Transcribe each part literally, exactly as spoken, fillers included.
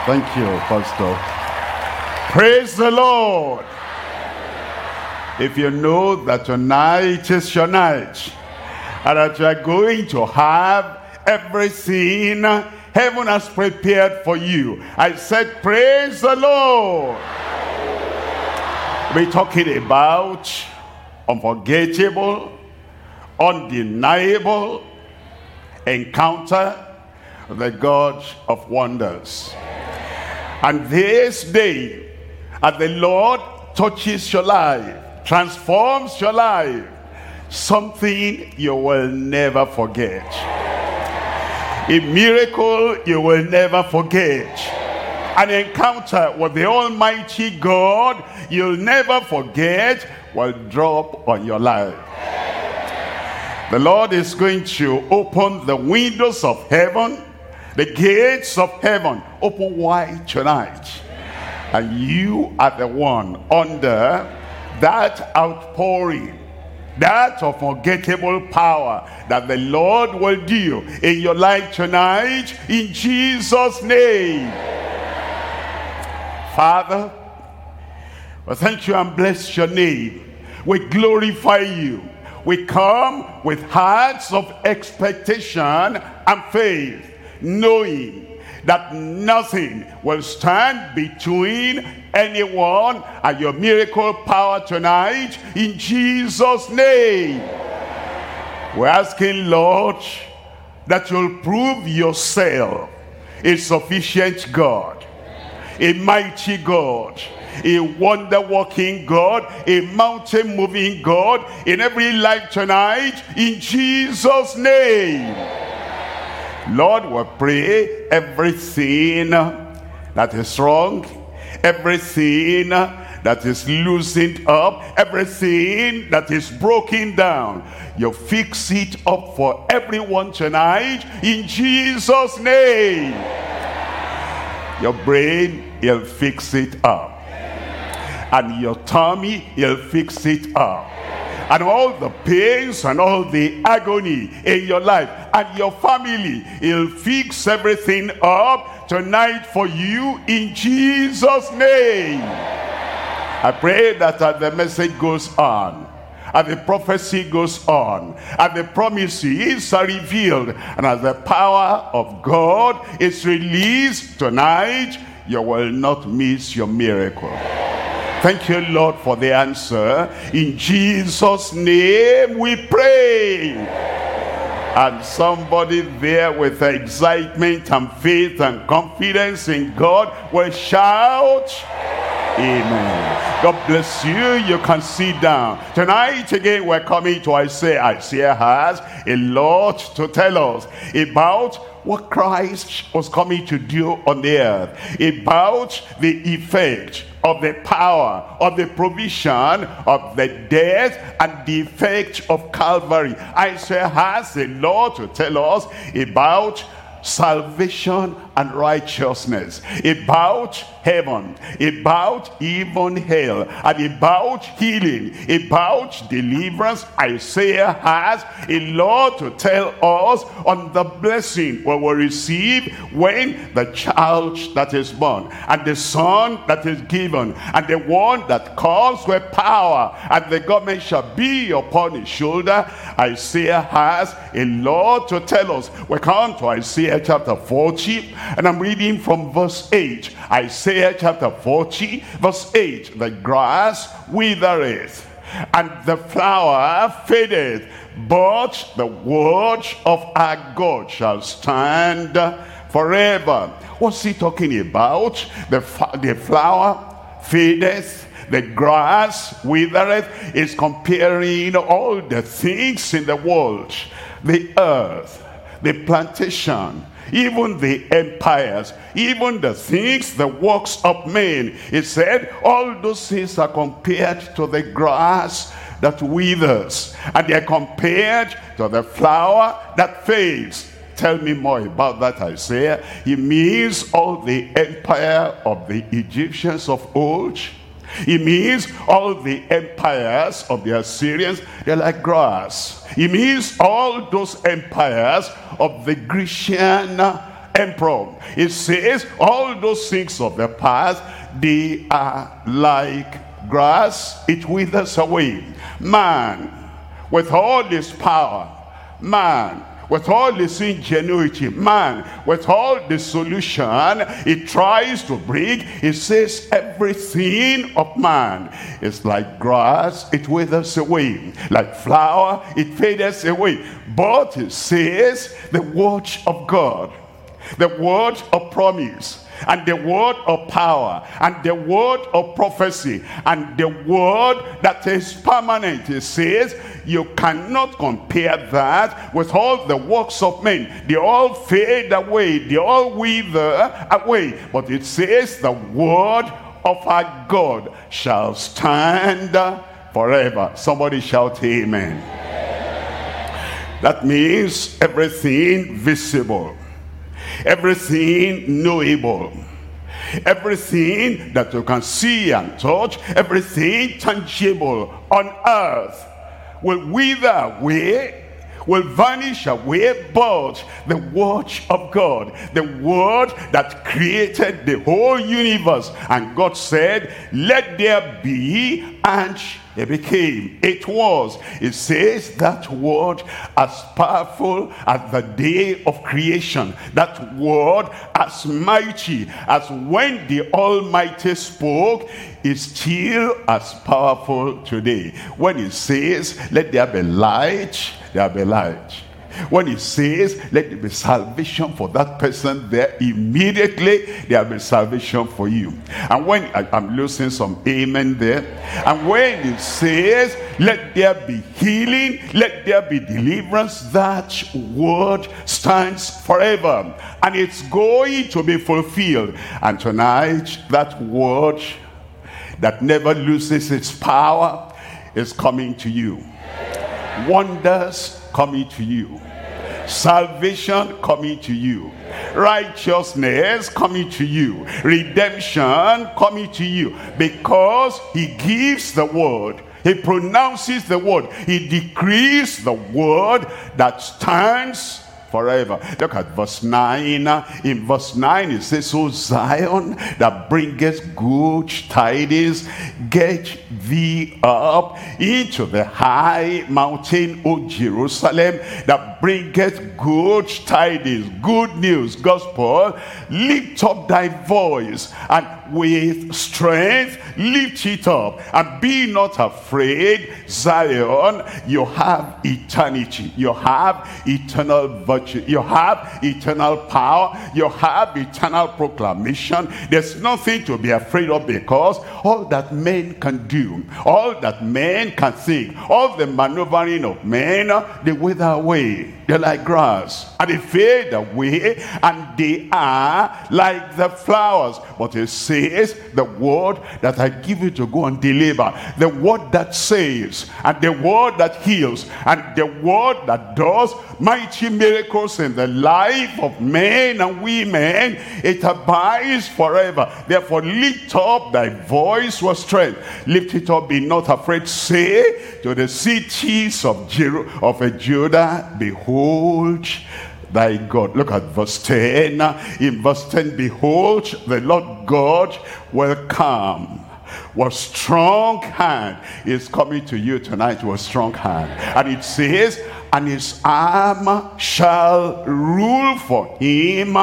Thank you, Pastor. Praise the Lord. If you know that tonight is your night, and that you are going to have everything heaven has prepared for you, I said, praise the Lord. We're talking about unforgettable, undeniable encounter with the God of wonders. And this day, as the Lord touches your life, transforms your life, something you will never forget. A miracle you will never forget. An encounter with the Almighty God you'll never forget will drop on your life. The Lord is going to open the windows of heaven, the gates of heaven, open wide tonight. And you are the one under that outpouring, that unforgettable power that the Lord will do in your life tonight, in Jesus' name. Father, we thank you and bless your name. We glorify you. We come with hearts of expectation and faith, knowing that nothing will stand between anyone and your miracle power tonight, in Jesus' name. We're asking, Lord, that you'll prove yourself a sufficient God, a mighty God, a wonder-working God, a mountain-moving God in every life tonight, in Jesus' name. Lord, we pray everything that is wrong, everything that is loosened up, everything that is broken down, you fix it up for everyone tonight, in Jesus' name. Your brain, he'll fix it up. And your tummy, he'll fix it up. And all the pains and all the agony in your life and your family, he'll fix everything up tonight for you, in Jesus' name. I pray that as the message goes on, as the prophecy goes on, as the promises are revealed, and as the power of God is released tonight, you will not miss your miracle. Thank you, Lord, for the answer. In Jesus' name we pray. And somebody there with excitement and faith and confidence in God will shout, amen. God bless you. You can sit down. Tonight again we're coming to Isaiah. Isaiah has a lot to tell us about what Christ was coming to do on the earth, about the effect of the power, of the provision, of the death and the effect of Calvary. Isaiah has a lot to tell us about salvation and righteousness, about heaven, about even hell, and about healing, about deliverance. Isaiah has a lot to tell us on the blessing we will receive when the child that is born, and the son that is given, and the one that comes with power, and the government shall be upon his shoulder. Isaiah has a lot to tell us. We come to Isaiah chapter forty, and I'm reading from verse eight. Isaiah chapter forty, verse eight. The grass withereth, and the flower fadeth, but the word of our God shall stand forever. What's he talking about? The, the flower fadeth, the grass withereth is comparing all the things in the world, the earth, the plantation, even the empires, even the things, the works of men. It said all those things are compared to the grass that withers, and they are compared to the flower that fades. Tell me more about that, Isaiah. He means all the empire of the Egyptians of old. He means all the empires of the Assyrians, they're like grass. He means all those empires of the Grecian emperor. It says all those things of the past, they are like grass, it withers away. Man, with all his power, man, with all this ingenuity, man, with all the solution it tries to bring, it says everything of man is like grass, it withers away. Like flower, it fades away. But it says the word of God, the word of promise, and the word of power, and the word of prophecy, and the word that is permanent. It says you cannot compare that with all the works of men. They all fade away, they all wither away. But it says the word of our God shall stand forever. Somebody shout amen. That means everything visible, everything knowable, everything that you can see and touch, everything tangible on earth will wither away, will vanish away, but the word of God, the word that created the whole universe, and God said, let there be, and it became, it was. It says that word as powerful as the day of creation, that word as mighty as when the Almighty spoke, is still as powerful today. When it says, let there be light, there be light. When it says, let there be salvation for that person there, immediately there will be salvation for you. And when, I, I'm losing some amen there. And when it says, let there be healing, let there be deliverance, that word stands forever. And it's going to be fulfilled. And tonight, that word that never loses its power is coming to you. Wonders coming to you. Salvation coming to you. Righteousness coming to you. Redemption coming to you. Because he gives the word. He pronounces the word. He decrees the word that stands forever. Look at verse nine. In verse nine it says, O Zion, that bringeth good tidings, get thee up into the high mountain, O Jerusalem, that bringeth good tidings, good news, gospel. Lift up thy voice, and with strength lift it up, and be not afraid. Zion, you have eternity, you have eternal virtue, you have eternal power, you have eternal proclamation. There's nothing to be afraid of, because all that men can do, all that men can think, all the maneuvering of men, they wither away. They're like grass, and they fade away, and they are like the flowers. But it says, the word that I give you to go and deliver, the word that saves, and the word that heals, and the word that does mighty miracles in the life of men and women, it abides forever. Therefore lift up thy voice with strength. Lift it up, be not afraid. Say to the cities of, Jer of Judah, behold thy God. Look at verse ten. In verse ten, behold, the Lord God will come. What strong hand is coming to you tonight, with strong hand. And it says, and his arm shall rule for him.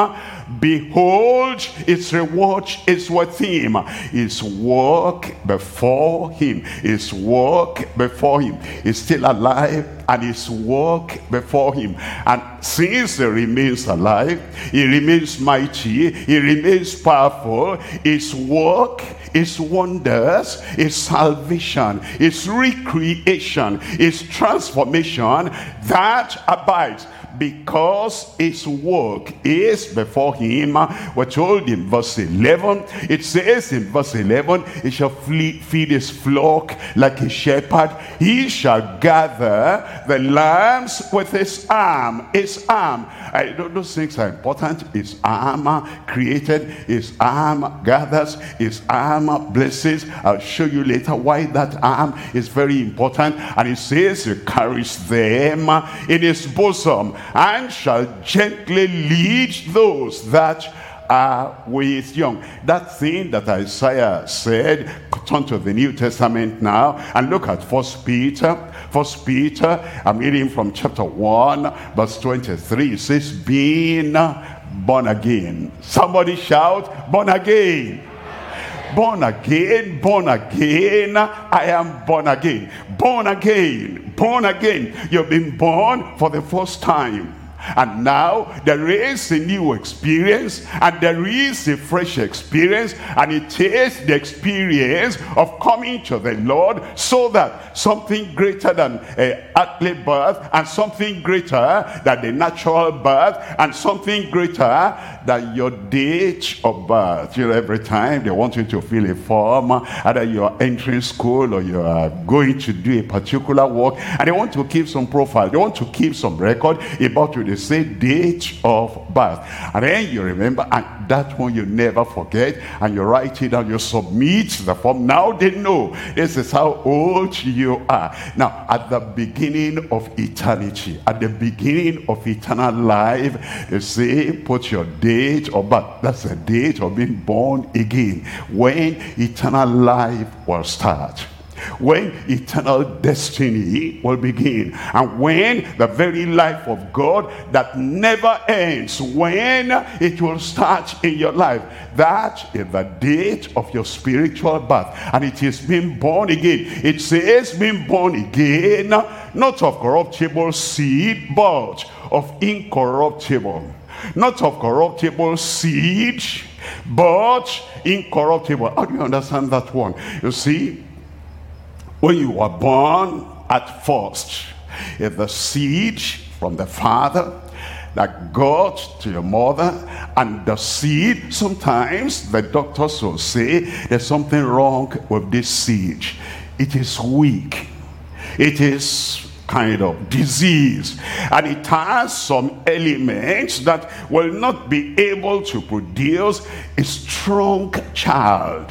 Behold, his reward is with him. His work before him. His work before him. He's still alive, and his work before him. And since he remains alive, he remains mighty, he remains powerful. His work, his wonders, his salvation, his recreation, his transformation, that abides. Because his work is before him. We're told in verse eleven, it says in verse eleven, he shall flee, feed his flock like a shepherd. He shall gather the lambs with his arm. His arm. I, those things are important. His arm created, his arm gathers, his arm blesses. I'll show you later why that arm is very important. And it says he carries them in his bosom. and shall gently lead those that are with young. That thing that Isaiah said, turn to the New Testament now and look at First Peter. First Peter, I'm reading from chapter one, verse twenty-three. It says, being born again. Somebody shout, born again. Born again, born again, I am born again. Born again, born again. You've been born for the first time. And now there is a new experience, and there is a fresh experience, and it is the experience of coming to the Lord, so that something greater than an earthly birth, and something greater than the natural birth, and something greater than your date of birth. You know, every time they want you to fill a form, either you're entering school or you're going to do a particular work, and they want to keep some profile, they want to keep some record about you. They say date of birth, and then you remember, and that one you never forget, and you write it down, you submit the form. Now they know this is how old you are. Now at the beginning of eternity, at the beginning of eternal life, they say put your date of birth. That's the date of being born again, when eternal life will start, when eternal destiny will begin, and when the very life of God that never ends, when it will start in your life. That is the date of your spiritual birth, and it is being born again. It says being born again, not of corruptible seed, but of incorruptible. Not of corruptible seed, but incorruptible. How do you understand that one? You see, when you were born at first, if the seed from the father that got to your mother, and the seed, sometimes the doctors will say there's something wrong with this seed. It is weak. It is kind of disease, and it has some elements that will not be able to produce a strong child,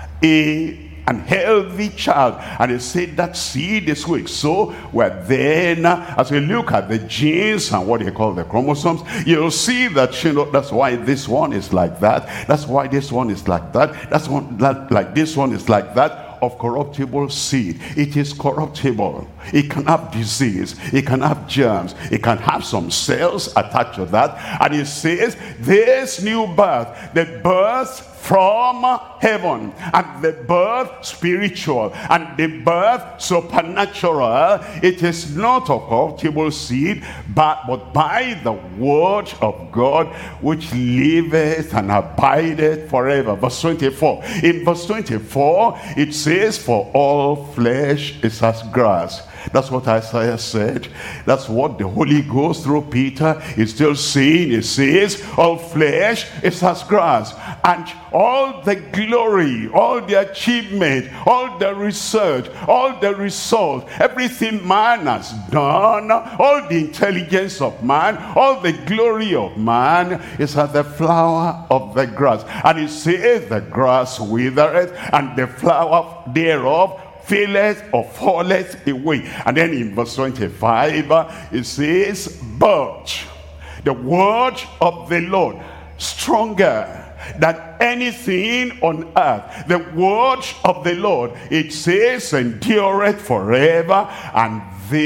a an healthy child. And they say that seed is weak. So well, then as we look at the genes and what they call the chromosomes, you'll see that, you know, that's why this one is like that, that's why this one is like that, that's one that, like this one is like that. Of corruptible seed, it is corruptible. It can have disease, it can have germs, it can have some cells attached to that. And it says this new birth, the birth from heaven, and the birth spiritual, and the birth supernatural, it is not of corruptible seed, but, but by the word of God, which liveth and abideth forever. Verse twenty-four. In verse twenty-four, it says, for all flesh is as grass. That's what Isaiah said. That's what the Holy Ghost through Peter is still saying. It says, all flesh is as grass, and all the glory, all the achievement, all the research, all the result, everything man has done, all the intelligence of man, all the glory of man is as the flower of the grass. And it says, the grass withereth, and the flower thereof faileth or falleth away. And then in verse twenty-five, it says, but the word of the Lord, stronger than anything on earth. The word of the Lord, it says, endureth forever. And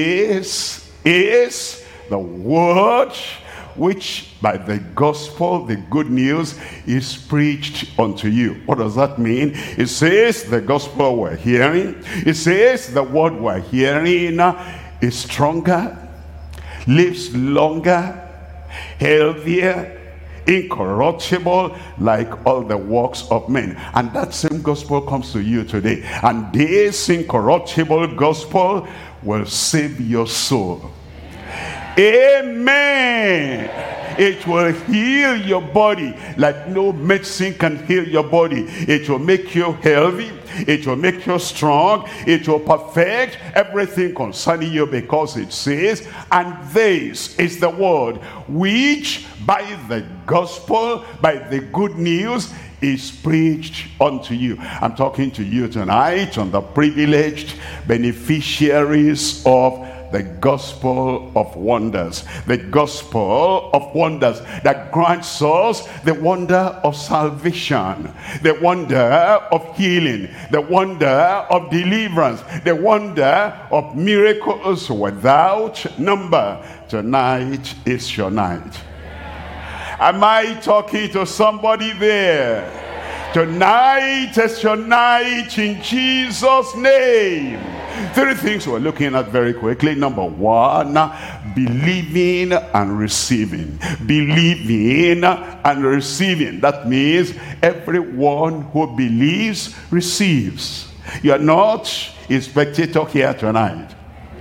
this is the word which by the gospel, the good news, is preached unto you. What does that mean? It says the gospel we're hearing, it says the word we're hearing is stronger, lives longer, healthier, incorruptible, like all the works of men. And that same gospel comes to you today. And this incorruptible gospel will save your soul. Amen. It will heal your body like no medicine can heal your body. It will make you healthy. It will make you strong. It will perfect everything concerning you, because it says, and this is the word which by the gospel, by the good news, is preached unto you. I'm talking to you tonight on the privileged beneficiaries of the gospel of wonders. The gospel of wonders that grants us the wonder of salvation, the wonder of healing, the wonder of deliverance, the wonder of miracles without number. Tonight is your night. Am I talking to somebody there? Tonight is your night in Jesus' name. Three things we're looking at very quickly. Number one, believing and receiving. Believing and receiving. That means everyone who believes receives. You are not a spectator here tonight.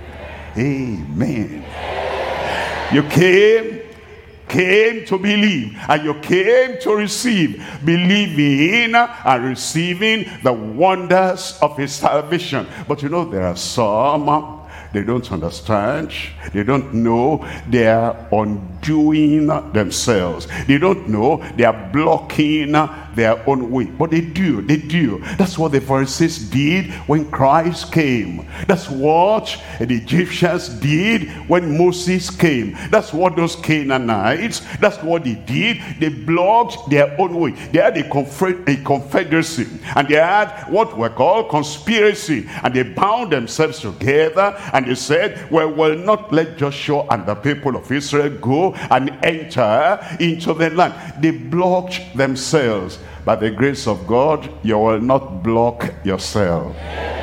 Amen. You came came to believe, and you came to receive, believing and receiving the wonders of his salvation. But you know, there are some, they don't understand, they don't know, they are undoing themselves. They don't know, they are blocking their own way. But they do, they do. That's what the Pharisees did when Christ came. That's what the Egyptians did when Moses came. That's what those Canaanites, that's what they did. They blocked their own way. They had a, confer a confederacy, and they had what were called conspiracy, and they bound themselves together, and they said, well, we'll not let Joshua and the people of Israel go and enter into the land. They blocked themselves. By the grace of God, you will not block yourself.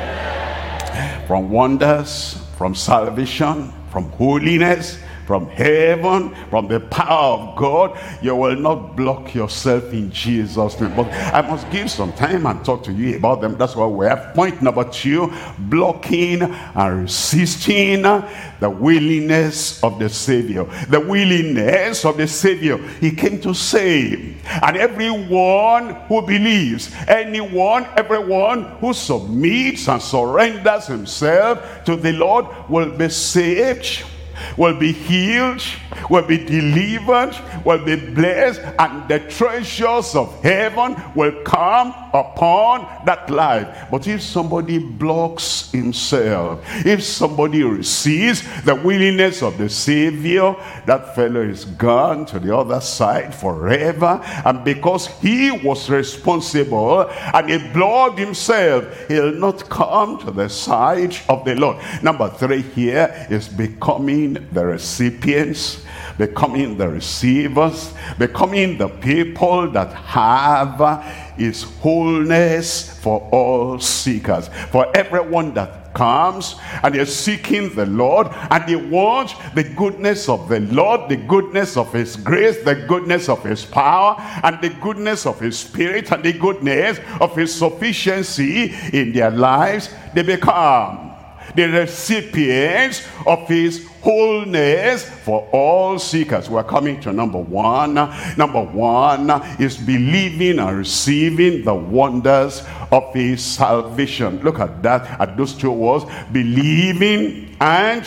From wonders, from salvation, from holiness, from heaven, from the power of God, you will not block yourself in Jesus' name. But I must give some time and talk to you about them. That's why we have point number two, blocking and resisting the willingness of the Savior. The willingness of the Savior. He came to save. And everyone who believes, anyone, everyone who submits and surrenders himself to the Lord will be saved, will be healed, will be delivered, will be blessed, and the treasures of heaven will come upon that life. But if somebody blocks himself, if somebody receives the willingness of the Savior, that fellow is gone to the other side forever. And because he was responsible and he blocked himself, he'll not come to the side of the Lord. Number three here is becoming the recipients, becoming the receivers, becoming the people that have his wholeness for all seekers. For everyone that comes and is seeking the Lord, and they want the goodness of the Lord, the goodness of his grace, the goodness of his power, and the goodness of his spirit, and the goodness of his sufficiency in their lives, they become the recipients of his wholeness for all seekers. We're coming to number one. Number one is believing and receiving the wonders of his salvation. Look at that, at those two words, believing and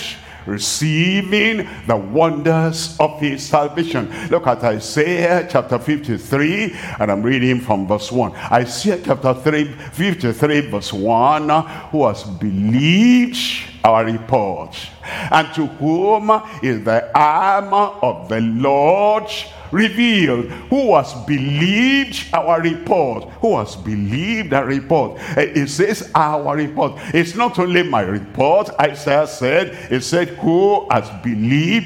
receiving the wonders of his salvation. Look at Isaiah chapter fifty-three, and I'm reading from verse one. Isaiah chapter fifty-three verse one, who has believed our report, and to whom is the arm of the Lord revealed. Who has believed our report? Who has believed our report? It says our report. It's not only my report, Isaiah said. It said, who has believed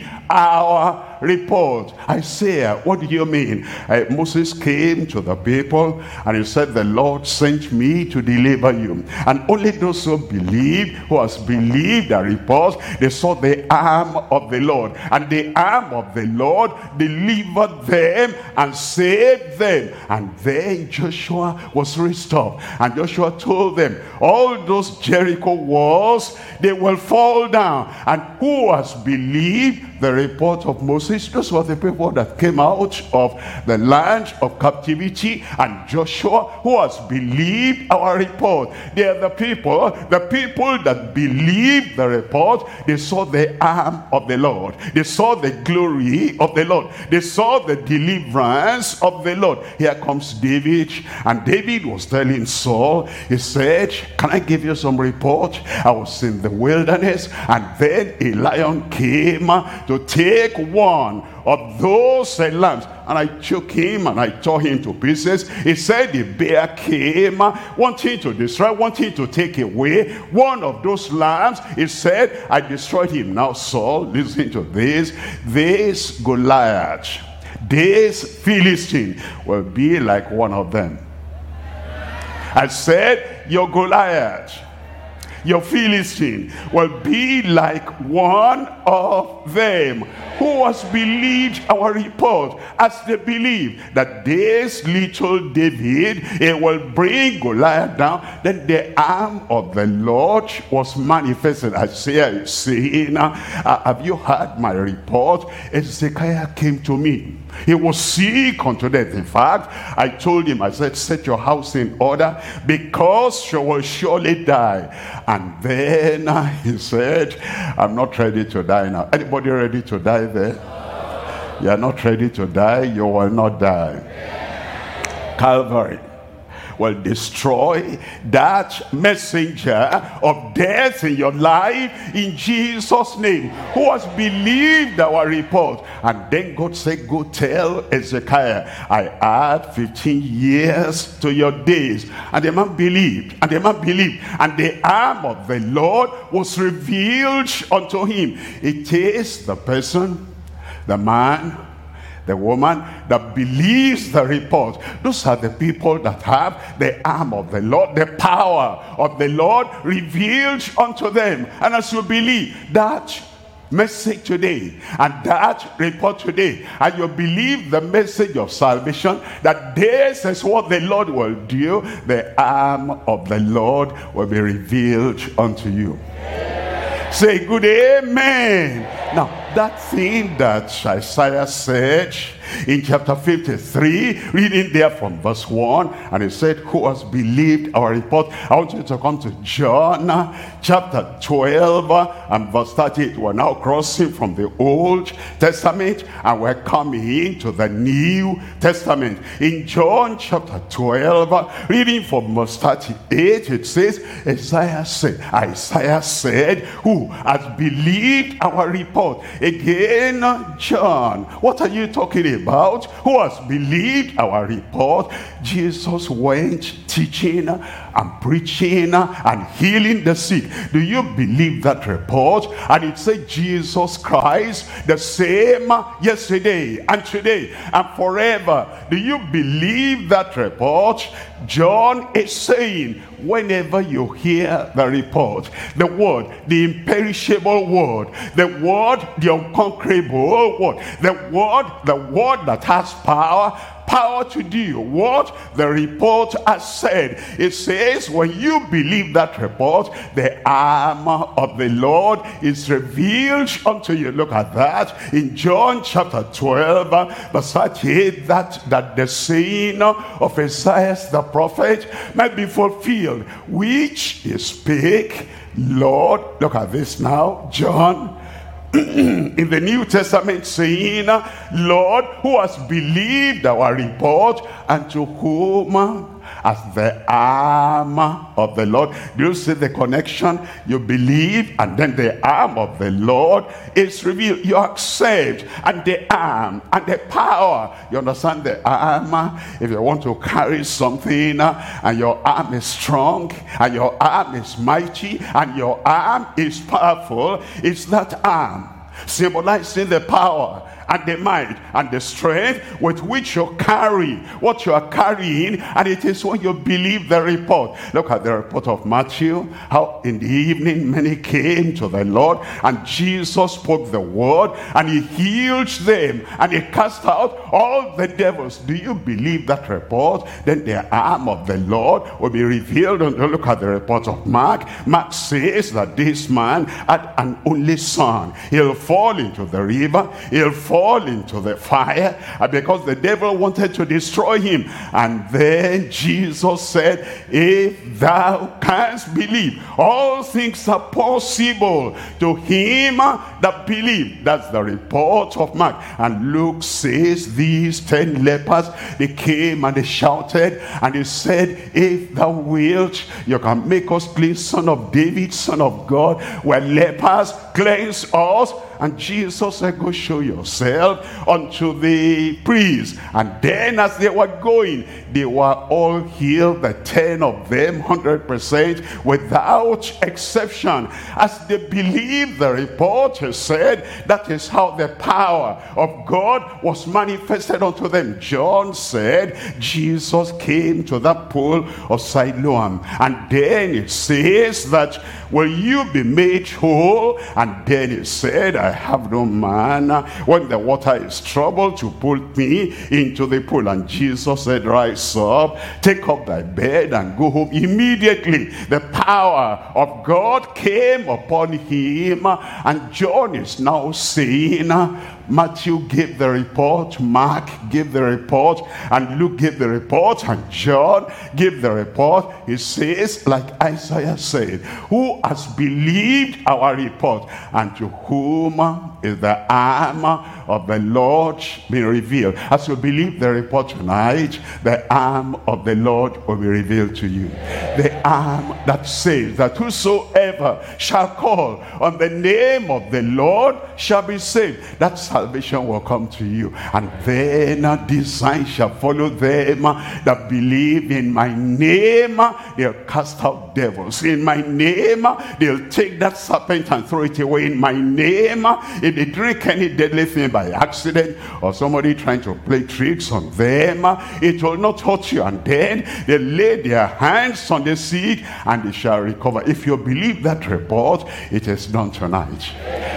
our report? Isaiah, what do you mean? Uh, Moses came to the people and he said, the Lord sent me to deliver you. And only those who believe, who has believed the report, they saw the arm of the Lord. And the arm of the Lord delivered them and saved them. And then Joshua was restored. And Joshua told them, all those Jericho walls, they will fall down. And who has believed the report of Moses. Those were the people that came out of the land of captivity, and Joshua, who has believed our report. They are the people, the people that believed the report. They saw the arm of the Lord. They saw the glory of the Lord. They saw the deliverance of the Lord. Here comes David, and David was telling Saul, he said, can I give you some report? I was in the wilderness, and then a lion came to take one of those uh, lambs, and I took him and I tore him to pieces. He said the bear came wanting to destroy, wanting to take away one of those lambs. He said, I destroyed him. Now Saul, listen to this, this Goliath, this Philistine will be like one of them. I said, your Goliath, your Philistine will be like one of them, who has believed our report, as they believe that this little David, it will bring Goliath down. Then the arm of the Lord was manifested. Isaiah is saying, uh, have you heard my report? Hezekiah came to me. He was sick unto death. In fact, I told him, I said, set your house in order, because she will surely die. And then uh, he said, I'm not ready to die now. Anybody ready to die there? You are not ready to die, you will not die. Calvary will destroy that messenger of death in your life in Jesus' name, who has believed our report. And then God said, go tell Hezekiah, I add fifteen years to your days. And the man believed, and the man believed, and the arm of the Lord was revealed unto him. It is the person, the man, the woman that believes the report. Those are the people that have the arm of the Lord, the power of the Lord revealed unto them. And as you believe that message today and that report today, and you believe the message of salvation, that this is what the Lord will do, the arm of the Lord will be revealed unto you. Say good amen. Now, that thing that Isaiah said in chapter fifty-three, reading there from verse one, and he said, who has believed our report? I want you to come to John chapter twelve and verse thirty-eight. We're now crossing from the Old Testament and we're coming to the New Testament. In John chapter twelve, reading from verse thirty-eight, it says, Isaiah said, Isaiah said, who has believed our report? Again, John, what are you talking about? Who has believed our report? Jesus went teaching and preaching and healing the sick. Do you believe that report? And it said Jesus Christ, the same yesterday and today and forever. Do you believe that report? John is saying, whenever you hear the report, the word, the imperishable word, the word, the unconquerable word, the word, the word that has power, power to do what the report has said. It says, when you believe that report, the arm of the Lord is revealed unto you. Look at that in John chapter twelve, verse thirty-eight, that, that the saying of Isaiah the prophet might be fulfilled, which he spake, Lord. Look at this now, John in the New Testament, saying, Lord, who has believed our report, and to whom as the arm of the Lord. Do you see the connection? You believe, and then the arm of the Lord is revealed. You accept, and the arm and the power. You understand the arm? If you want to carry something, and your arm is strong, and your arm is mighty, and your arm is powerful, it's that arm symbolizing the power and the might and the strength with which you carry what you are carrying, and it is when you believe the report. Look at the report of Matthew, how in the evening many came to the Lord, and Jesus spoke the word, and he healed them, and he cast out all the devils. Do you believe that report? Then the arm of the Lord will be revealed. And look at the report of Mark. Mark says that this man had an only son. He'll fall into the river, he'll fall into the fire, because the devil wanted to destroy him. And then Jesus said, if thou canst believe, all things are possible to him that believe. That's the report of Mark. And Luke says these ten lepers, they came and they shouted and they said, if thou wilt, you can make us clean. Son of David, Son of God, we're lepers, cleanse us. And Jesus said, go show yourself unto the priest. And then as they were going, they were all healed, the ten of them, one hundred percent, without exception. As they believed the report, he said, that is how the power of God was manifested unto them. John said, Jesus came to that pool of Siloam. And then it says that, will you be made whole? And then it said, I have no man when the water is troubled to put me into the pool. And Jesus said, rise up, take up thy bed and go home. Immediately the power of God came upon him. And John is now saying, Matthew gave the report, Mark gave the report, and Luke gave the report, and John gave the report. He says, like Isaiah said, who has believed our report, and to whom is the arm of the Lord be revealed. As you believe the report tonight, the arm of the Lord will be revealed to you. The arm that says that whosoever shall call on the name of the Lord shall be saved. That salvation will come to you. And then this sign shall follow them that believe in my name. They'll cast out devils. In my name, they'll take that serpent and throw it away. In my name, if they drink any deadly thing by accident, or somebody trying to play tricks on them, it will not hurt you. And then they lay their hands on the sick and they shall recover. If you believe that report, it is done tonight.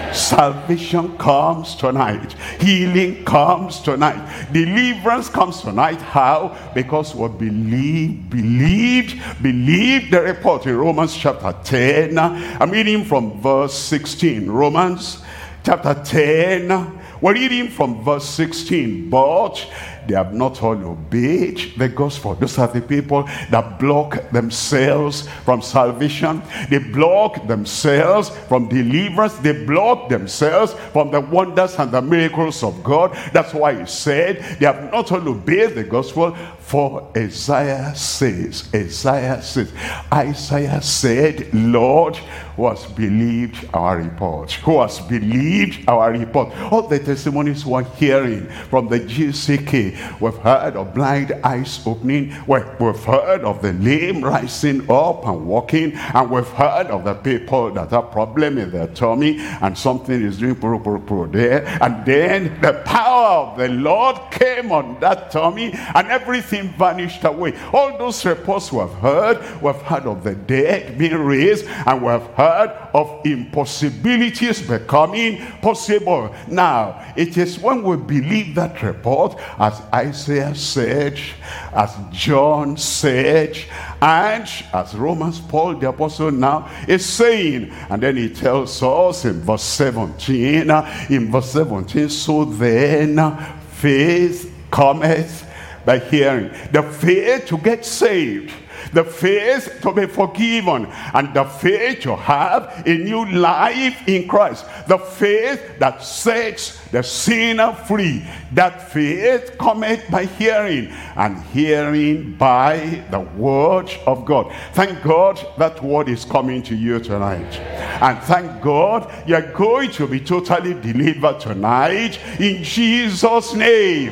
Salvation comes tonight. Healing comes tonight. Deliverance comes tonight. How? Because we believe, believed, believed the report. In Romans chapter ten, I'm reading from verse sixteen. Romans chapter ten, we're reading from verse sixteen. But they have not all obeyed the gospel. Those are the people that block themselves from salvation. They block themselves from deliverance. They block themselves from the wonders and the miracles of God. That's why he said they have not all obeyed the gospel. For Isaiah says, Isaiah says, Isaiah said, Lord, who has believed our report? Who has believed our report? All the testimonies we're hearing from the G C K. We've heard of blind eyes opening. We've heard of the lame rising up and walking. And we've heard of the people that have problem in their tummy and something is doing puru puru puru there. And then the power of the Lord came on that tummy and everything vanished away. All those reports we have heard, we've heard of the dead being raised, and we have heard of impossibilities becoming possible. Now, it is when we believe that report, as Isaiah said, as John said, and as Romans Paul the apostle now is saying. And then he tells us in verse seventeen, in verse seventeen, so then faith cometh by hearing. The faith to get saved, the faith to be forgiven, and the faith to have a new life in Christ, the faith that sets the sinner free. That faith cometh by hearing, and hearing by the word of God. Thank God that word is coming to you tonight, and thank God you're going to be totally delivered tonight in Jesus' name.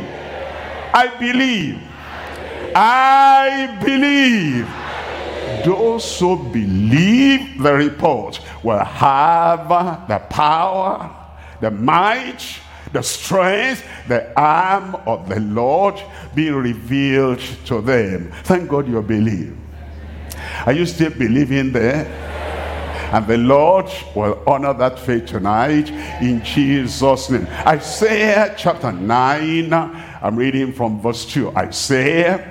I believe. I believe. Those who believe the report will have the power, the might, the strength, the arm of the Lord being revealed to them. Thank God you believe. Are you still believing there? And the Lord will honor that faith tonight in Jesus' name. Isaiah chapter nine, I'm reading from verse two. Isaiah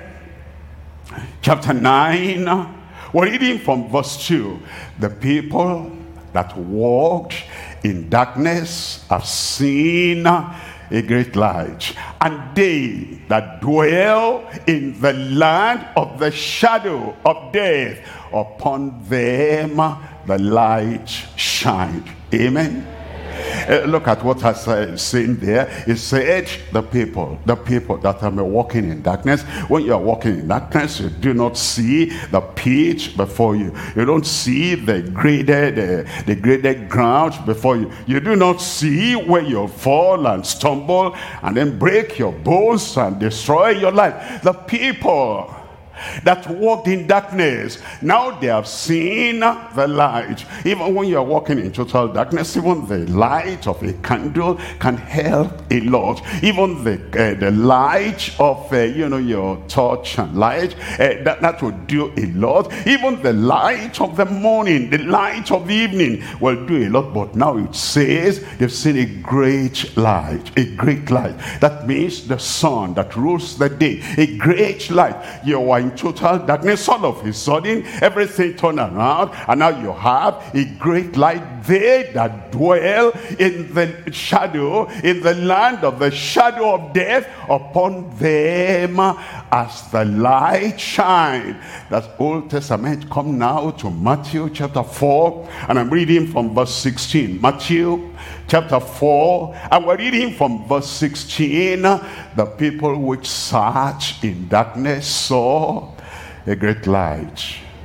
chapter nine, we're reading from verse two. The people that walked in darkness have seen a great light, and they that dwell in the land of the shadow of death, upon them the light shined. Amen. Uh, look at what I said saying there. It said the people, the people that are walking in darkness. When you are walking in darkness, you do not see the pit before you. You don't see the graded, uh, the graded ground before you. You do not see where you'll fall and stumble and then break your bones and destroy your life. The people that walked in darkness, now they have seen the light. Even when you are walking in total darkness, even the light of a candle can help a lot. Even the uh, the light of uh, you know your torch and light, uh, that, that will do a lot. Even the light of the morning, the light of the evening will do a lot. But now it says they've seen a great light, a great light. That means the sun that rules the day, a great light. You are in total darkness, all of a sudden everything turned around, and now you have a great light. They that dwell in the shadow, in the land of the shadow of death, upon them as the light shine. That's Old Testament. Come now to Matthew chapter four, and I'm reading from verse sixteen. Matthew chapter four, and we're reading from verse sixteen. The people which sat in darkness saw a great light.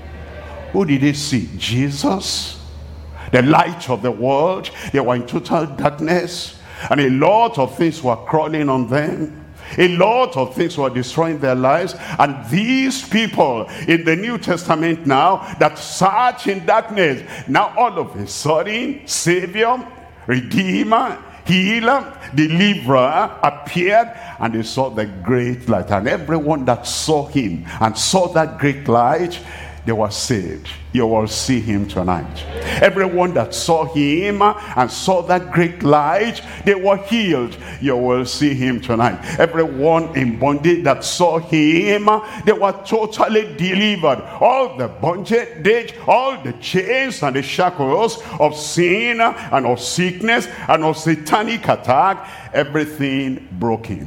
Who did they see? Jesus, the light of the world. They were in total darkness, and a lot of things were crawling on them. A lot of things were destroying their lives. And these people in the New Testament now that sat in darkness, now all of a sudden, Savior, Redeemer, Healer, Deliverer appeared, and they saw the great light. And everyone that saw him and saw that great light, they were saved. You will see him tonight. Everyone that saw him and saw that great light, they were healed. You will see him tonight. Everyone in bondage that saw him, they were totally delivered. All the bondage, all the chains and the shackles of sin and of sickness and of satanic attack, everything broken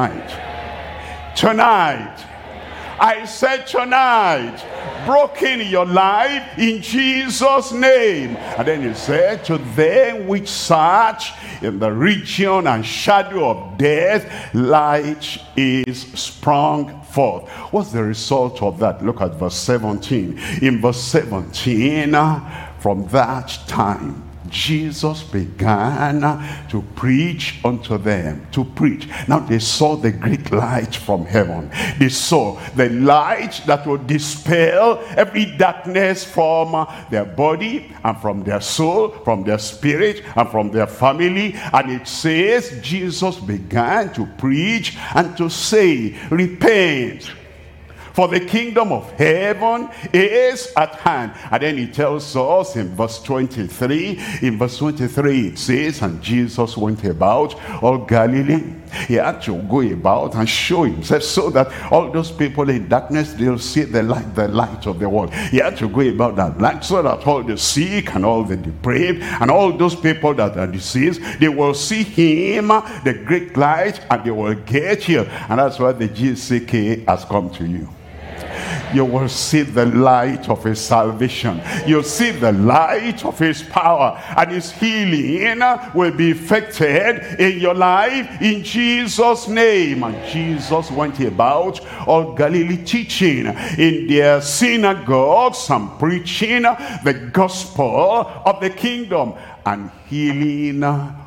tonight. Tonight. I said tonight, broken in your life in Jesus' name. And then he said, to them which sat in the region and shadow of death, light is sprung forth. What's the result of that? Look at verse seventeen. In verse seventeen, from that time, Jesus began to preach unto them, to preach. Now they saw the great light from heaven. They saw the light that would dispel every darkness from their body and from their soul, from their spirit and from their family. And it says Jesus began to preach and to say, repent, for the kingdom of heaven is at hand. And then he tells us in verse twenty-three, in verse twenty-three it says, and Jesus went about all Galilee. He had to go about and show himself so that all those people in darkness, they'll see the light, the light of the world. He had to go about that light so that all the sick and all the depraved and all those people that are diseased, they will see him, the great light, and they will get healed. And that's why the G C K has come to you. You will see the light of his salvation. You'll see the light of his power, and his healing will be effected in your life in Jesus' name. And Jesus went about all Galilee, teaching in their synagogues and preaching the gospel of the kingdom and healing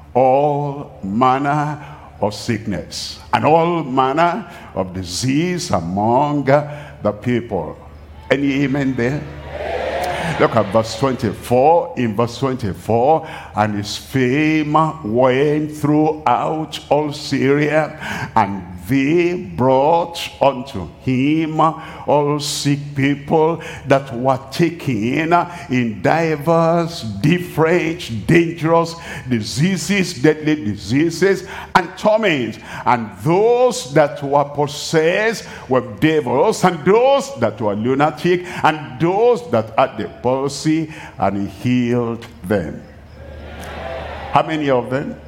all manner of sickness and all manner of disease among the people. Any amen there? Look at verse twenty-four. In verse twenty-four, and his fame went throughout all Syria, and they brought unto him all sick people that were taken in divers different dangerous diseases, deadly diseases, and torments, and those that were possessed with devils, and those that were lunatic, and those that had the palsy, and he healed them. How many of them?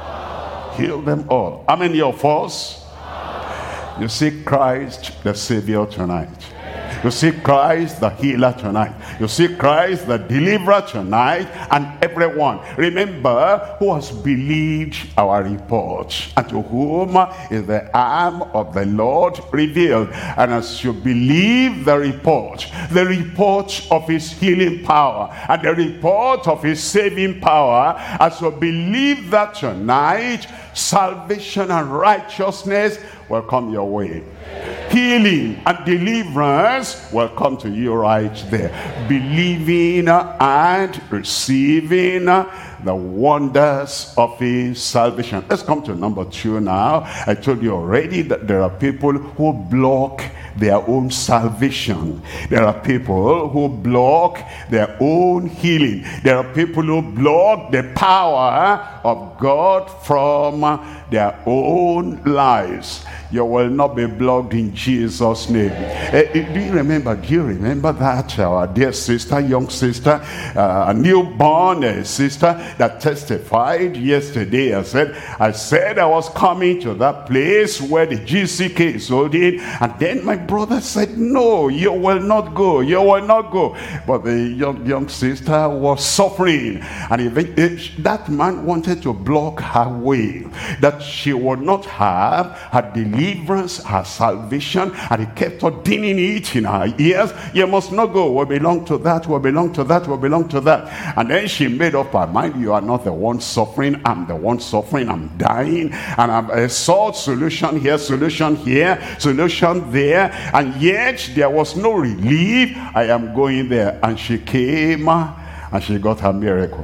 Healed them all. How many of us? You see Christ the Savior tonight. You see Christ the healer tonight. You see Christ the deliverer tonight. And everyone, remember, who has believed our report, and to whom is the arm of the Lord revealed. And as you believe the report, the report of his healing power, and the report of his saving power, as you believe that tonight, salvation and righteousness will come your way. Healing and deliverance will come to you right there. Believing and receiving the wonders of his salvation. Let's come to number two now. I told you already that there are people who block their own salvation. There are people who block their own healing. There are people who block the power of God from their own lives. You will not be blocked in Jesus' name. Uh, do you remember, do you remember that our dear sister, young sister, uh, a newborn uh, sister that testified yesterday? I said, I said I was coming to that place where the G C K is holding, and then my brother said, no, you will not go, you will not go. But the young, young sister was suffering, and if that man wanted to block her way, that she would not have her deliverance, her salvation, and he kept on dinging it in her ears. You must not go. We belong to that, we belong to that, we belong to that. And then she made up her mind, you are not the one suffering, I'm the one suffering, I'm dying. And I saw solution here, solution here, solution there, and yet there was no relief. I am going there. And she came and she got her miracle.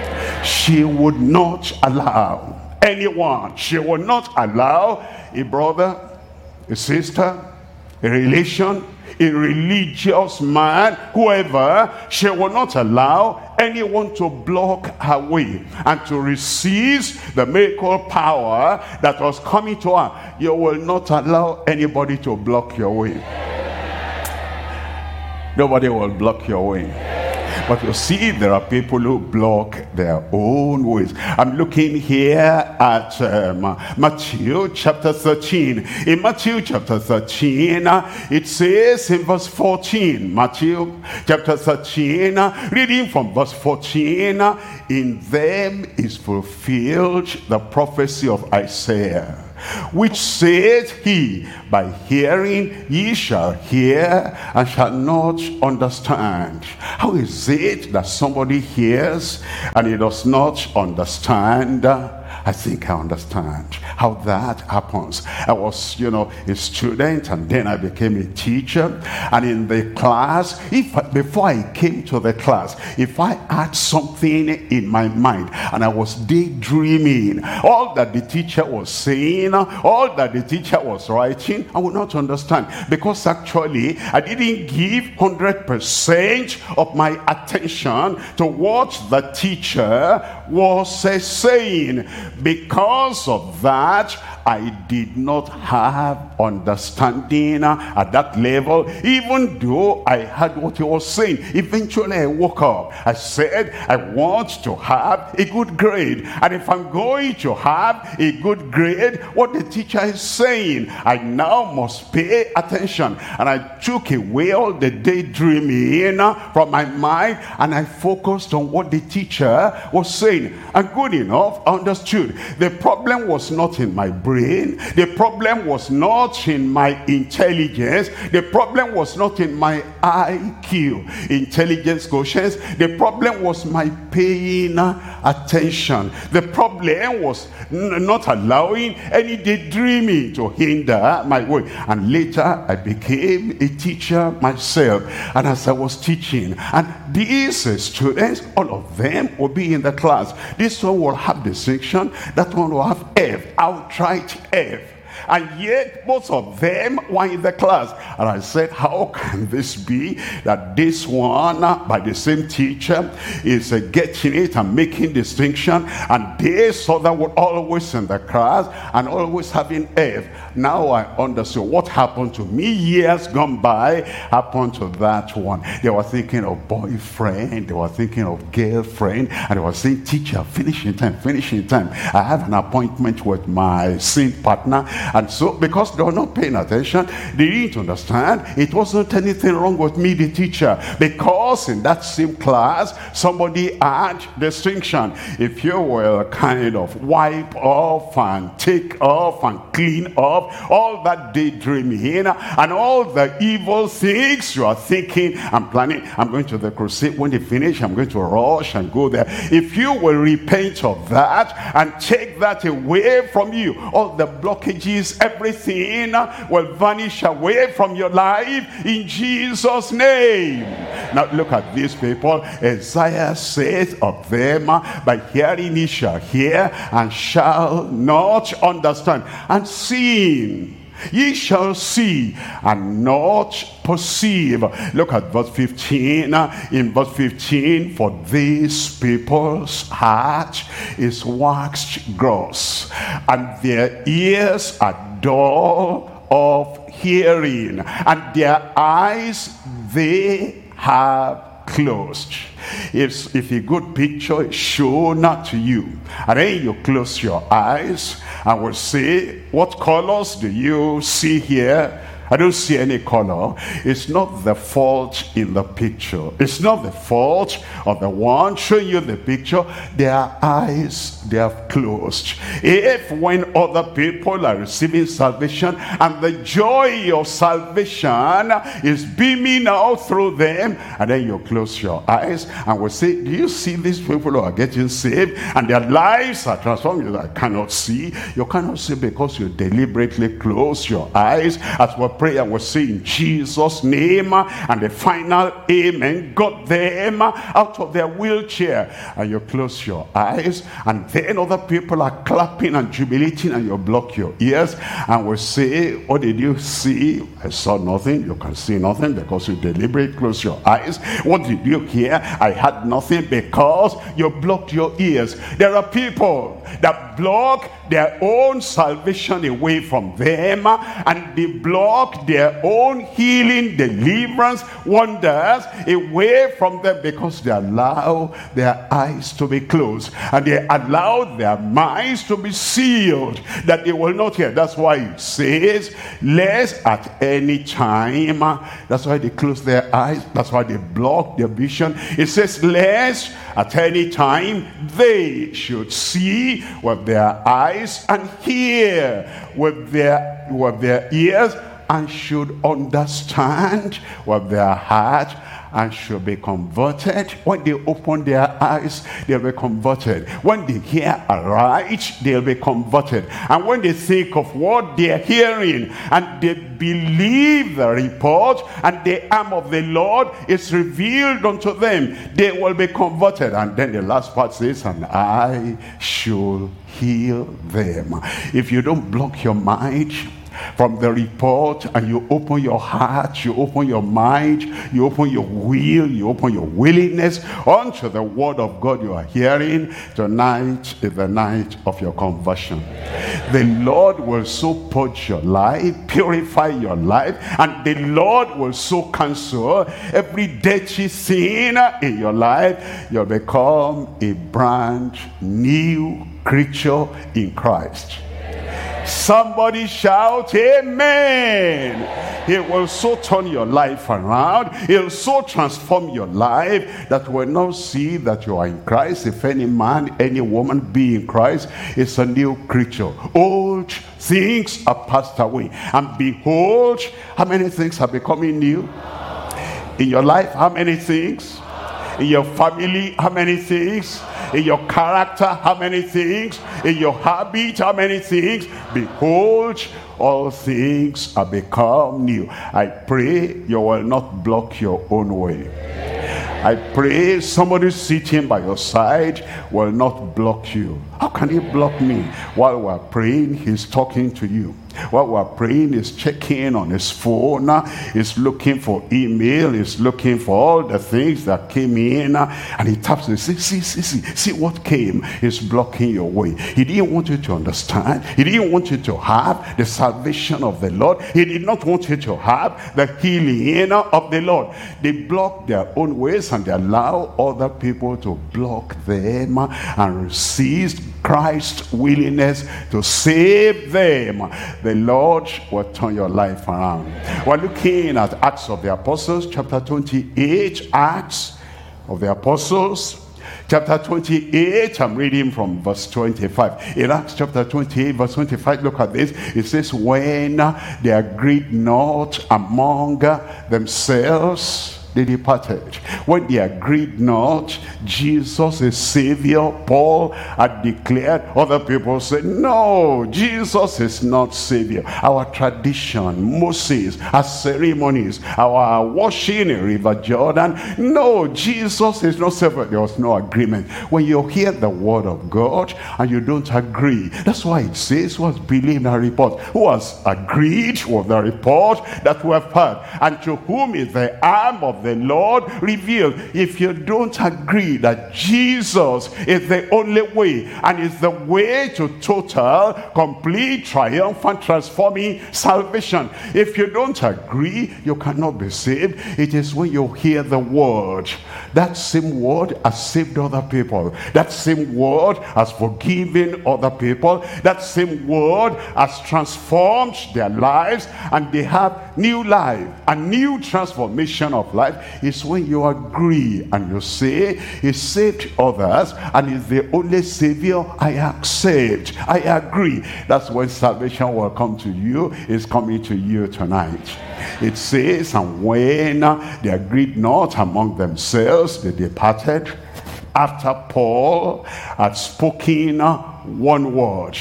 She would not allow anyone, she would not allow a brother, a sister, a relation, a religious man, whoever, she will not allow anyone to block her way and to resist the miracle power that was coming to her. You will not allow anybody to block your way. Nobody will block your way. But you see, there are people who block their own ways. I'm looking here at um, Matthew chapter thirteen. In Matthew chapter thirteen, it says in verse fourteen, Matthew chapter thirteen, reading from verse fourteen, in them is fulfilled the prophecy of Isaiah, which said he, by hearing ye shall hear and shall not understand. How is it that somebody hears and he does not understand? I think I understand how that happens. I was, you know, a student, and then I became a teacher. And in the class, if I, before I came to the class, if I had something in my mind and I was daydreaming, all that the teacher was saying, all that the teacher was writing, I would not understand, because actually I didn't give one hundred percent of my attention to what the teacher was uh, saying. Because of that, I did not have understanding at that level, even though I heard what he was saying. Eventually I woke up. I said, I want to have a good grade, and if I'm going to have a good grade, what the teacher is saying, I now must pay attention. And I took away all the daydreaming from my mind, and I focused on what the teacher was saying. And good enough, I understood. The problem was not in my brain. brain. The problem was not in my intelligence. The problem was not in my I Q, intelligence quotient. The problem was my paying attention. The problem was not allowing any daydreaming to hinder my way. And later I became a teacher myself. And as I was teaching, and these uh, students, all of them will be in the class. This one will have distinction, that one will have F, outright F. And yet both of them were in the class. And I said, how can this be that this one by the same teacher is uh, getting it and making distinction, and this other one always in the class and always having F? Now I understand what happened to me years gone by happened to that one. They were thinking of boyfriend, they were thinking of girlfriend, and they were saying, teacher, finish in time, finish in time. I have an appointment with my sin partner. And so, because they were not paying attention, they didn't understand. It wasn't anything wrong with me, the teacher, because in that same class, somebody had distinction. If you will kind of wipe off and take off and clean off all that daydreaming and all the evil things you are thinking and planning, I'm going to the crusade. When they finish, I'm going to rush and go there. If you will repent of that and take that away from you, all the blockages, everything will vanish away from your life in Jesus' name. Now look at these people. Isaiah says of them, by hearing ye shall hear and shall not understand, and seeing ye shall see and not perceive. Look at verse fifteen. In verse fifteen, for these people's heart is waxed gross, and their ears are dull of hearing, and their eyes they have closed. If, if a good picture is shown to you, and then you close your eyes and will say, what colors do you see here? I don't see any color. It's not the fault in the picture. It's not the fault of the one showing you the picture. Their eyes, they have closed. If when other people are receiving salvation and the joy of salvation is beaming out through them, and then you close your eyes and will say, do you see these people who are getting saved and their lives are transformed? I cannot see. You cannot see because you deliberately close your eyes. As what prayer was saying, in Jesus' name, and the final amen got them out of their wheelchair. And you close your eyes, and then other people are clapping and jubilating, and you block your ears and will say, what did you see? I saw nothing. You can see nothing because you deliberately close your eyes. What did you hear? I had nothing because you blocked your ears. There are people that block their own salvation away from them, and they block their own healing, deliverance, wonders away from them because they allow their eyes to be closed and they allow their minds to be sealed that they will not hear. That's why it says, lest at any time, that's why they close their eyes, that's why they block their vision. It says, lest at any time they should see with their eyes and hear with their with their ears, and should understand with their heart, and should be converted. When they open their eyes, they'll be converted. When they hear aright, they'll be converted. And when they think of what they're hearing and they believe the report, and the arm of the Lord is revealed unto them, they will be converted. And then the last part says, and I should heal them. If you don't block your mind from the report, and you open your heart, you open your mind, you open your will, you open your willingness unto the word of God you are hearing, tonight is the night of your conversion. The Lord will so purge your life, purify your life, and the Lord will so cancel every dirty sin in your life. You'll become a brand new creature in Christ. Somebody shout amen. He will so turn your life around. He'll so transform your life that when now see that you are in Christ. If any man, any woman be in Christ, is a new creature. Old things are passed away, and behold, how many things are becoming new? In your life, how many things? In your family, how many things? In your character, how many things? In your habit, how many things? Behold, all things are become new. I pray you will not block your own way. I pray somebody sitting by your side will not block you. How can he block me? While we're praying, he's talking to you. While we're praying, he's checking on his phone, he's looking for email, he's looking for all the things that came in, and he taps and says, see, see, see, see what came. He's blocking your way. He didn't want you to understand. He didn't want you to have the salvation of the Lord. He did not want you to have the healing of the Lord. They block their own ways, and they allow other people to block them and resist Christ's willingness to save them. The Lord will turn your life around. We're looking at Acts of the Apostles, chapter twenty-eight. Acts of the Apostles, chapter twenty-eight. I'm reading from verse twenty-five. In Acts chapter twenty-eight, verse twenty-five, look at this. It says, when they agreed not among themselves, they departed. When they agreed not, Jesus is Savior, Paul had declared. Other people said, no, Jesus is not Savior. Our tradition, Moses, our ceremonies, our washing in River Jordan, no, Jesus is not Savior. There was no agreement. When you hear the word of God and you don't agree, that's why it says, who has believed our report? Who has agreed with the report that we have heard? And to whom is the arm of the Lord revealed? If you don't agree that Jesus is the only way and is the way to total, complete, triumphant, transforming salvation, if you don't agree, you cannot be saved. It is when you hear the word. That same word has saved other people. That same word has forgiven other people. That same word has transformed their lives, and they have new life, a new transformation of life. Is when you agree and you say, he saved others and is the only Savior I accept, I agree. That's when salvation will come to you. It's coming to you tonight. It says, and when they agreed not among themselves, they departed. After Paul had spoken one word,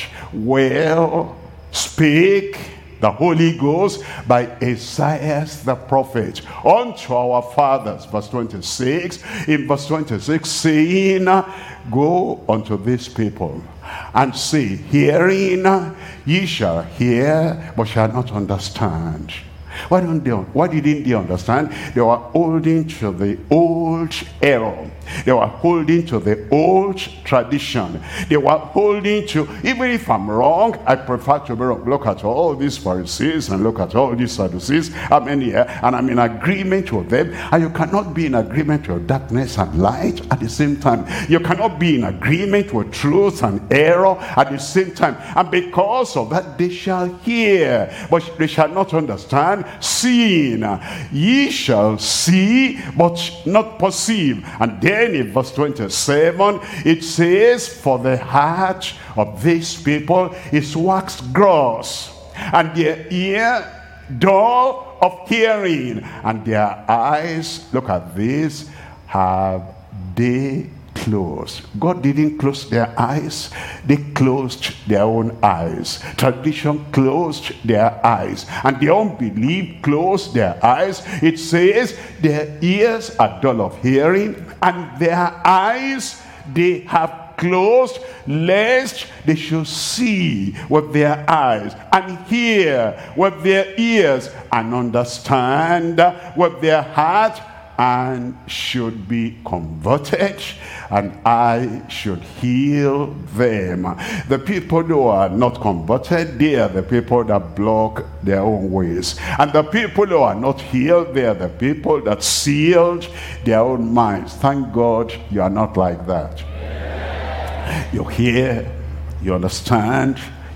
well spake the Holy Ghost by Isaiah the prophet unto our fathers. Verse twenty-six. In verse twenty-six, saying, go unto these people and say, hearing ye shall hear, but shall not understand. Why don't they, why didn't they understand? They were holding to the old error. They were holding to the old tradition. They were holding to, even if I'm wrong, I prefer to be wrong. Look at all these Pharisees and look at all these Sadducees. How many here? And I'm in agreement with them. And you cannot be in agreement with darkness and light at the same time. You cannot be in agreement with truth and error at the same time. And because of that, they shall hear, but they shall not understand. Seeing, ye shall see, but not perceive. And then in verse twenty-seven, it says, for the heart of these people is waxed gross, and their ear dull of hearing, and their eyes, look at this, have they closed. God didn't close their eyes. They closed their own eyes. Tradition closed their eyes. And the unbelief closed their eyes. It says their ears are dull of hearing, and their eyes they have closed, lest they should see with their eyes, and hear with their ears, and understand with their heart, and should be converted, and I should heal them. The people who are not converted, they are the people that block their own ways. And the people who are not healed, they are the people that sealed their own minds. Thank God you are not like that. You hear, you understand,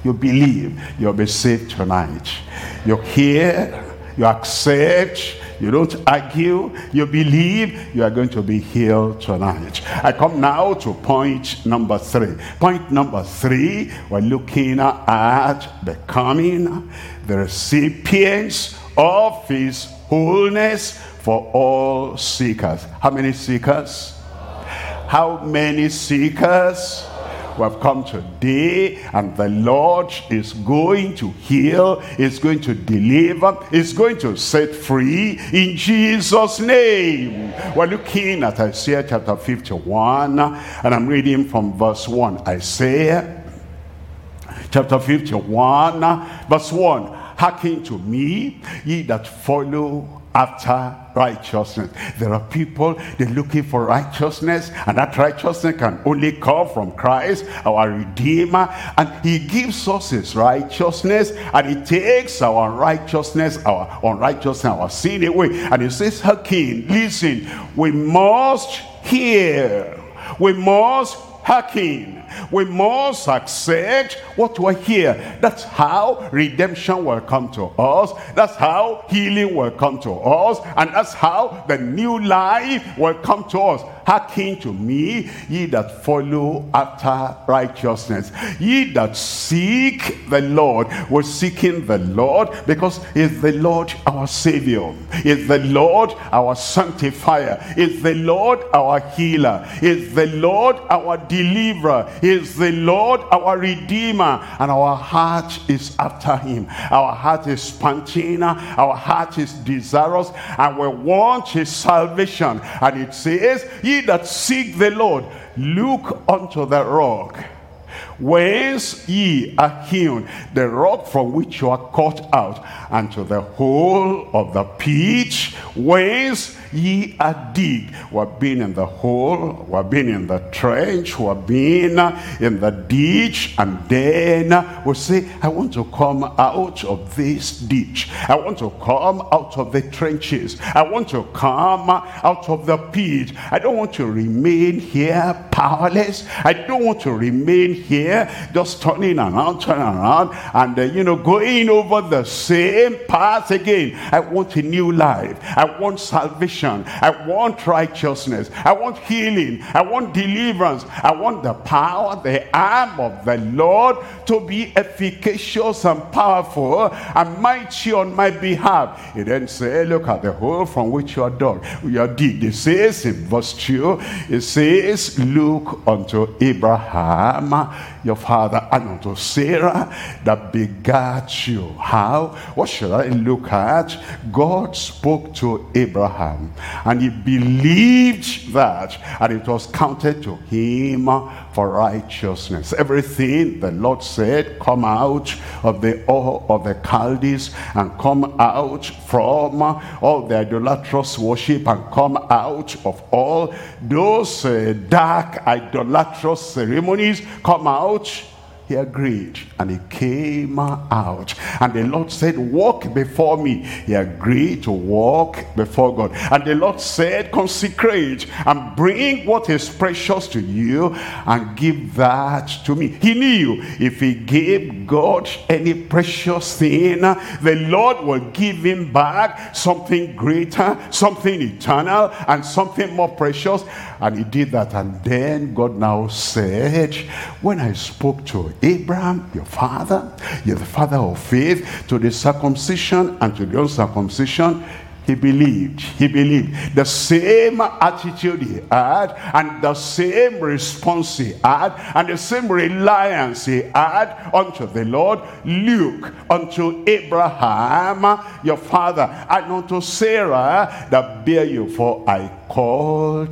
you believe, you'll be saved tonight. You hear, you accept, you don't argue, you believe, you are going to be healed tonight. I come now to point number three. Point number three, we're looking at becoming the recipients of his wholeness for all seekers. How many seekers? How many seekers? We have come today, and the Lord is going to heal, is going to deliver, is going to set free in Jesus' name. We're looking at Isaiah chapter fifty-one, and I'm reading from verse one. Isaiah chapter fifty-one, verse one. Hearken to me, ye that follow after righteousness. There are people, they're looking for righteousness, and that righteousness can only come from Christ, our Redeemer. And he gives us his righteousness, and he takes our righteousness, our unrighteousness, our sin away. And he says, hearken, listen, we must hear, we must hearken. We must accept what we hear. That's how redemption will come to us. That's how healing will come to us. And that's how the new life will come to us. Hearken to me, ye that follow after righteousness. Ye that seek the Lord. We're seeking the Lord because is the Lord our Savior. Is the Lord our sanctifier. Is the Lord our healer. Is the Lord our deliverer. Is the Lord our Redeemer. And our heart is after him. Our heart is panting. Our heart is desirous. And we want his salvation. And it says, ye that seek the Lord, look unto the rock whence ye are hewn, the rock from which you are cut out, and to the hole of the pit whence ye are dig. We have been in the hole, we have been in the trench, we have been in the ditch, and then we say, I want to come out of this ditch. I want to come out of the trenches. I want to come out of the pit. I don't want to remain here powerless. I don't want to remain here just turning around, turning around, and uh, you know, going over the same path again. I want a new life. I want salvation. I want righteousness. I want healing. I want deliverance. I want the power, the arm of the Lord to be efficacious and powerful and mighty on my behalf. He then said, look at the hole from which you are dug. You are dig. It says in verse two, it says, look unto Abraham, your father, and unto Sarah that begat you. How? What should I look at? God spoke to Abraham, and he believed that, and it was counted to him for righteousness. Everything the Lord said, come out of the Ur of the Chaldees, and come out from all the idolatrous worship, and come out of all those uh, dark idolatrous ceremonies. Come out. He agreed, and he came out. And the Lord said, walk before me. He agreed to walk before God. And the Lord said, consecrate and bring what is precious to you and give that to me. He knew if he gave God any precious thing, the Lord will give him back something greater, something eternal, and something more precious. And he did that. And then God now said, when I spoke to Abraham, your father, you're the father of faith, to the circumcision and to the uncircumcision, he believed. He believed. The same attitude he had, and the same response he had, and the same reliance he had unto the Lord. Look unto Abraham, your father, and unto Sarah that bare you, for I called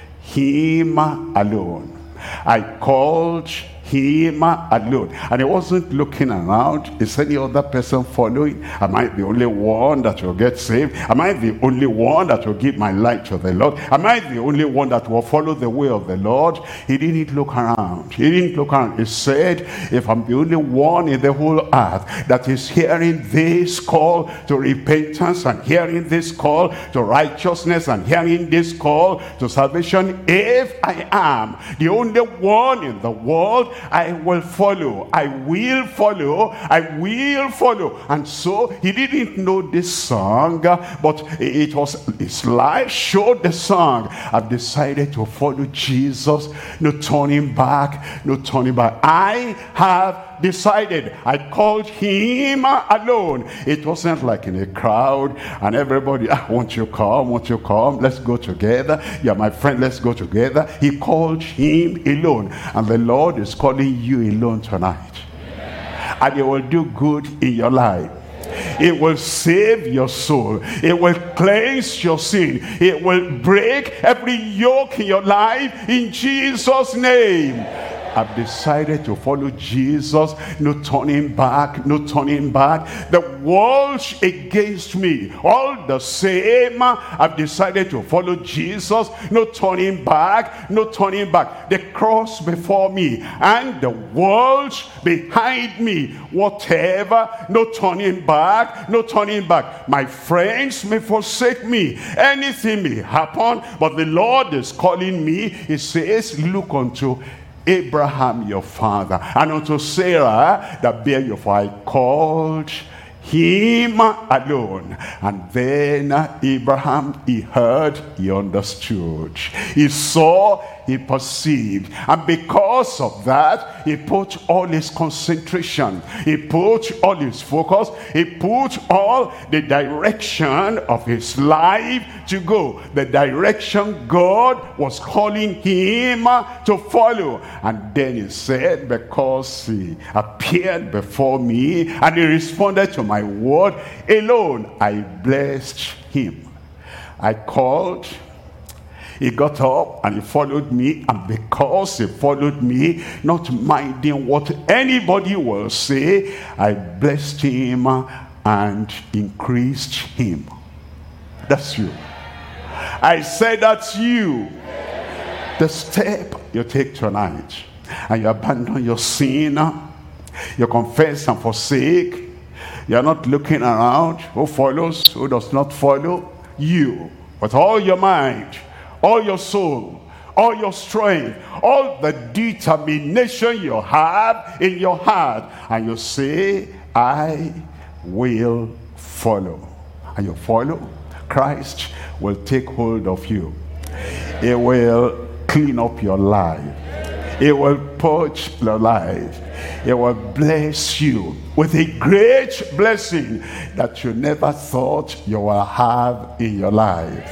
him alone. I called him alone. And he wasn't looking around. Is any other person following? Am I the only one that will get saved? Am I the only one that will give my life to the Lord? Am I the only one that will follow the way of the Lord? He didn't look around. He didn't look around. He said, if I'm the only one in the whole earth that is hearing this call to repentance, and hearing this call to righteousness, and hearing this call to salvation, if I am the only one in the world I will follow. I will follow. I will follow. And so he didn't know this song, but it was his life showed the song. I've decided to follow Jesus. No turning back. No turning back. I have decided. I called him alone. It wasn't like in a crowd and everybody, ah, won't you come, won't you come, let's go together, you're my friend, let's go together. He called him alone, and the Lord is calling you alone tonight. And he will do good in your life. It will save your soul. It will cleanse your sin. It will break every yoke in your life in Jesus' name. I've decided to follow Jesus. No turning back, no turning back. The world's against me, all the same. I've decided to follow Jesus. No turning back, no turning back. The cross before me and the world behind me. Whatever, no turning back, no turning back. My friends may forsake me. Anything may happen, but the Lord is calling me. He says, look unto Abraham your father, and unto Sarah that bare you, for I called him alone. And then Abraham, he heard, he understood, he saw, he perceived, and because of that, he put all his concentration, he put all his focus, he put all the direction of his life to go, the direction God was calling him to follow. And then he said, because he appeared before me and he responded to my word alone, I blessed him. I called, he got up and he followed me, and because he followed me, not minding what anybody will say, I blessed him and increased him. That's you. I said that's you. The step you take tonight, and you abandon your sin, you confess and forsake. You're not looking around who follows, who does not follow. You, with all your mind, all your soul, all your strength, all the determination you have in your heart, and you say, I will follow. And you follow, Christ will take hold of you. He will clean up your life. It will purge your life. It will bless you with a great blessing that you never thought you will have in your life.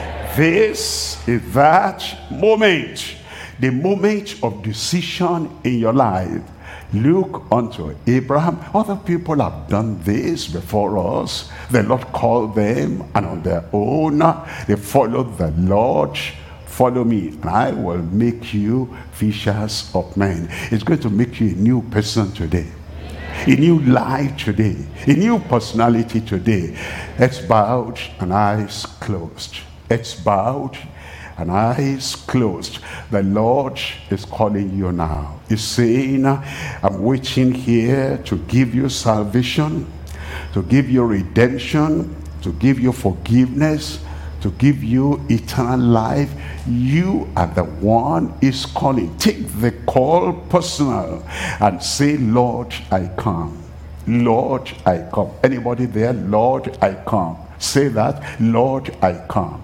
This is that moment, the moment of decision in your life. Look unto Abraham. Other people have done this before us. The Lord called them, and on their own, they followed the Lord. Follow me, and I will make you fishers of men. It's going to make you a new person today, a new life today, a new personality today. Heads bowed and eyes closed. Heads bowed and eyes closed. The Lord is calling you now. He's saying, I'm waiting here to give you salvation, to give you redemption, to give you forgiveness, to give you eternal life. You are the one is calling. Take the call personal and say, Lord, I come. Lord, I come. Anybody there? Lord, I come. Say that. Lord, I come.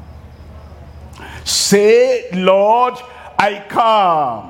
Say, Lord, I come.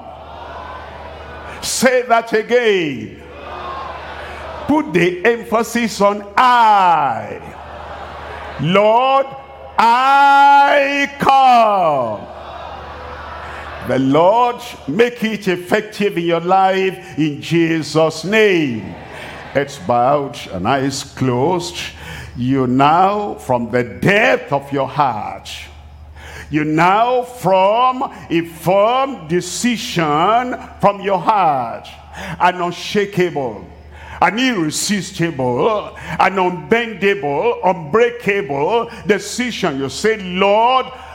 Say that again. Put the emphasis on I. Lord, I come. The Lord make it effective in your life in Jesus' name. Heads bowed and eyes closed. You now, from the depth of your heart, you now, from a firm decision from your heart, an unshakable, an irresistible, an unbendable, unbreakable decision. You say, Lord,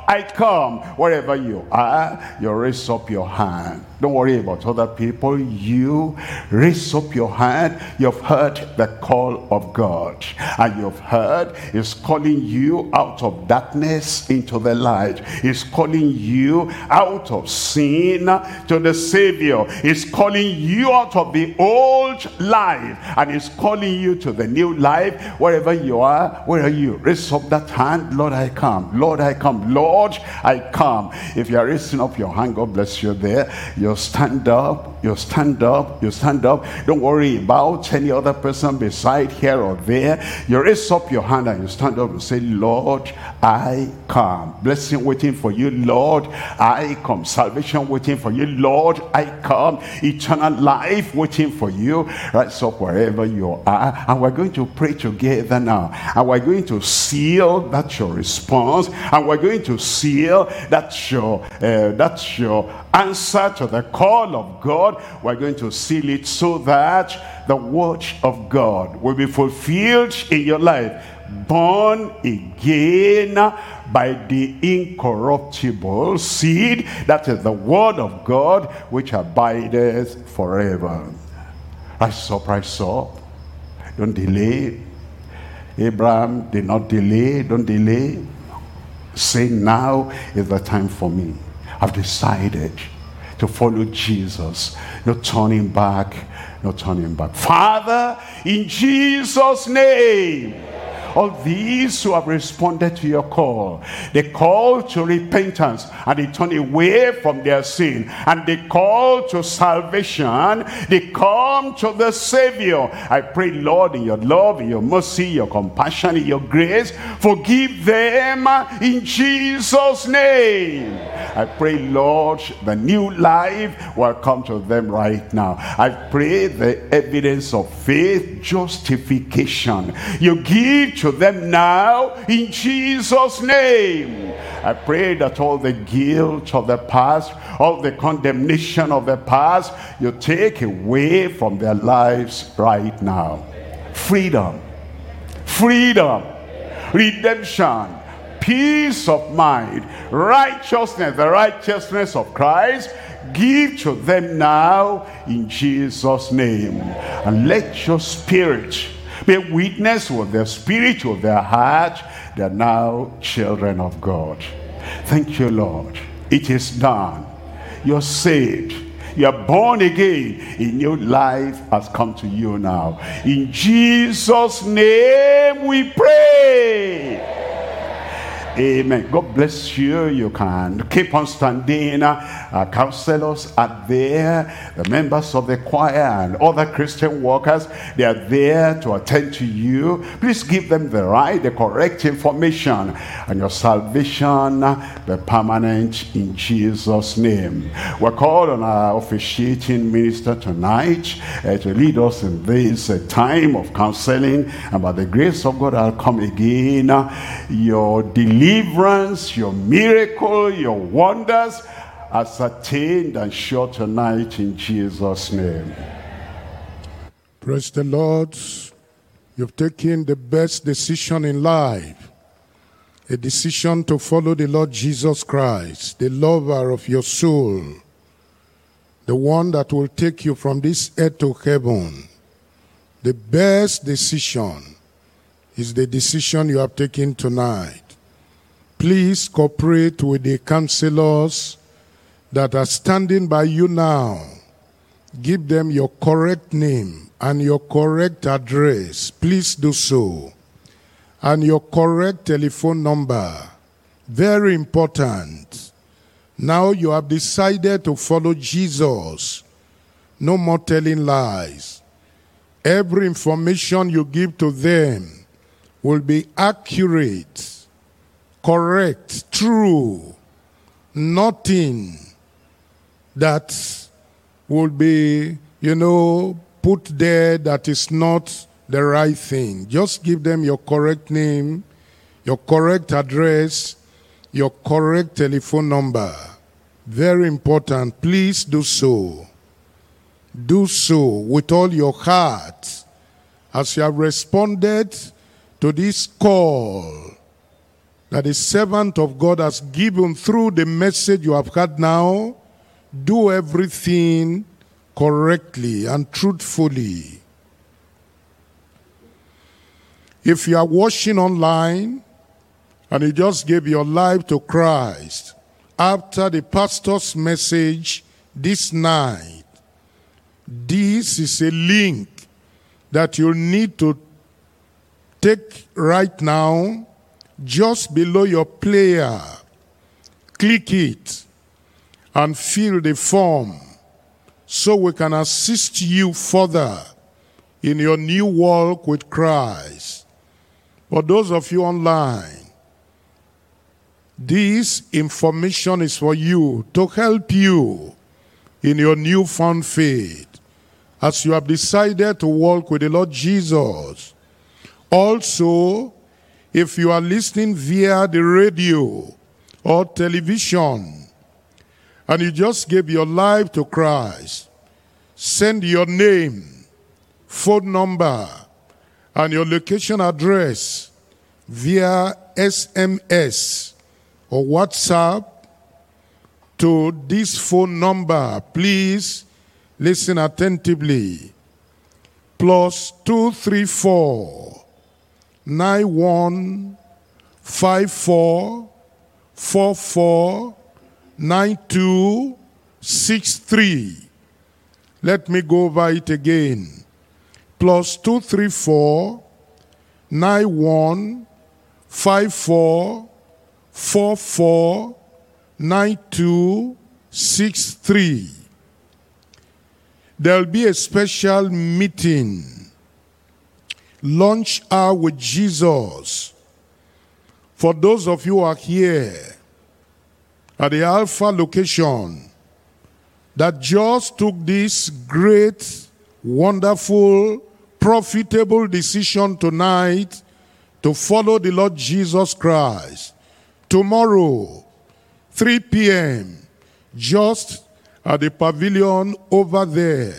I come. Wherever you are, you raise up your hand. Don't worry about other people. You raise up your hand. You've heard the call of God. And you've heard He's calling you out of darkness into the light. He's calling you out of sin to the Savior. He's calling you out of the old life. And He's calling you to the new life. Wherever you are, where are you? Raise up that hand. Lord, I come. Lord, I come. Lord, I come. If you are raising up your hand, God bless you there. You stand up, you stand up, you stand up. Don't worry about any other person beside here or there. You raise up your hand and you stand up and say, Lord, I come. Blessing waiting for you, Lord, I come. Salvation waiting for you, Lord, I come. Eternal life waiting for you. Rise up wherever you are. And we're going to pray together now. And we're going to seal that your response. And we're going to seal that your, uh, that your answer to the call of God. We're going to seal it so that the word of God will be fulfilled in your life. Born again by the incorruptible seed, that is the word of God, which abideth forever. Rise up, rise up. Don't delay. Abraham did not delay. Don't delay. Say, now is the time for me. I've decided to follow Jesus. No turning back, no turning back. Father, in Jesus' name, all these who have responded to your call, they call to repentance and they turn away from their sin, and they call to salvation, they come to the Savior. I pray, Lord, in your love, in your mercy, your compassion, in your grace, forgive them in Jesus' name. I pray, Lord, the new life will come to them right now. I pray the evidence of faith, justification, you give to them now in Jesus' name. I pray that all the guilt of the past, all the condemnation of the past, you take away from their lives right now. Freedom, freedom, redemption, peace of mind, righteousness, the righteousness of Christ, give to them now in Jesus' name. And let your spirit be witness with their spirit, with their heart. They are now children of God. Thank you, Lord. It is done. You're saved. You are born again. A new life has come to you now. In Jesus' name we pray. Amen. God bless you. You can keep on standing. Our counselors are there. The members of the choir and other Christian workers, they are there to attend to you. Please give them the right, the correct information. And your salvation be permanent in Jesus' name. We're called on our officiating minister tonight uh, to lead us in this uh, time of counseling. And by the grace of God, I'll come again. Uh, your deliverance, Deliverance, your miracle, your wonders are attained and sure tonight in Jesus' name. Praise the Lord. You've taken the best decision in life. A decision to follow the Lord Jesus Christ, the lover of your soul. The one that will take you from this earth to heaven. The best decision is the decision you have taken tonight. Please cooperate with the counselors that are standing by you now. Give them your correct name and your correct address. Please do so. And your correct telephone number. Very important. Now you have decided to follow Jesus. No more telling lies. Every information you give to them will be accurate, correct, true. Nothing that will be, you know, put there that is not the right thing. Just give them your correct name, your correct address, your correct telephone number. Very important. Please do so. Do so with all your heart as you have responded to this call. that the servant of God has given through the message you have heard now, do everything correctly and truthfully. If you are watching online and you just gave your life to Christ after the pastor's message this night, this is a link that you need to take right now just below your player. Click it and fill the form so we can assist you further in your new walk with Christ. For those of you online, this information is for you to help you in your newfound faith as you have decided to walk with the Lord Jesus. Also, if you are listening via the radio or television and you just gave your life to Christ, send your name, phone number, and your location address via S M S or WhatsApp to this phone number. Please listen attentively. Plus two three four nine one five four four four nine two six three. Let me go over it again. Plus two three four nine one five four four four nine two six three. There'll be a special meeting, lunch hour with Jesus, for those of you who are here at the Alpha location that just took this great, wonderful, profitable decision tonight to follow the Lord Jesus Christ. Tomorrow, three p m, just at the pavilion over there.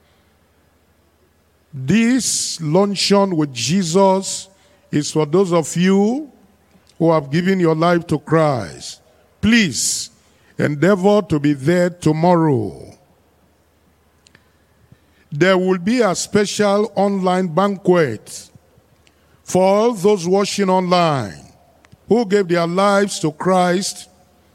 This luncheon with Jesus is for those of you who have given your life to Christ. Please endeavor to be there tomorrow. There will be a special online banquet for all those watching online who gave their lives to Christ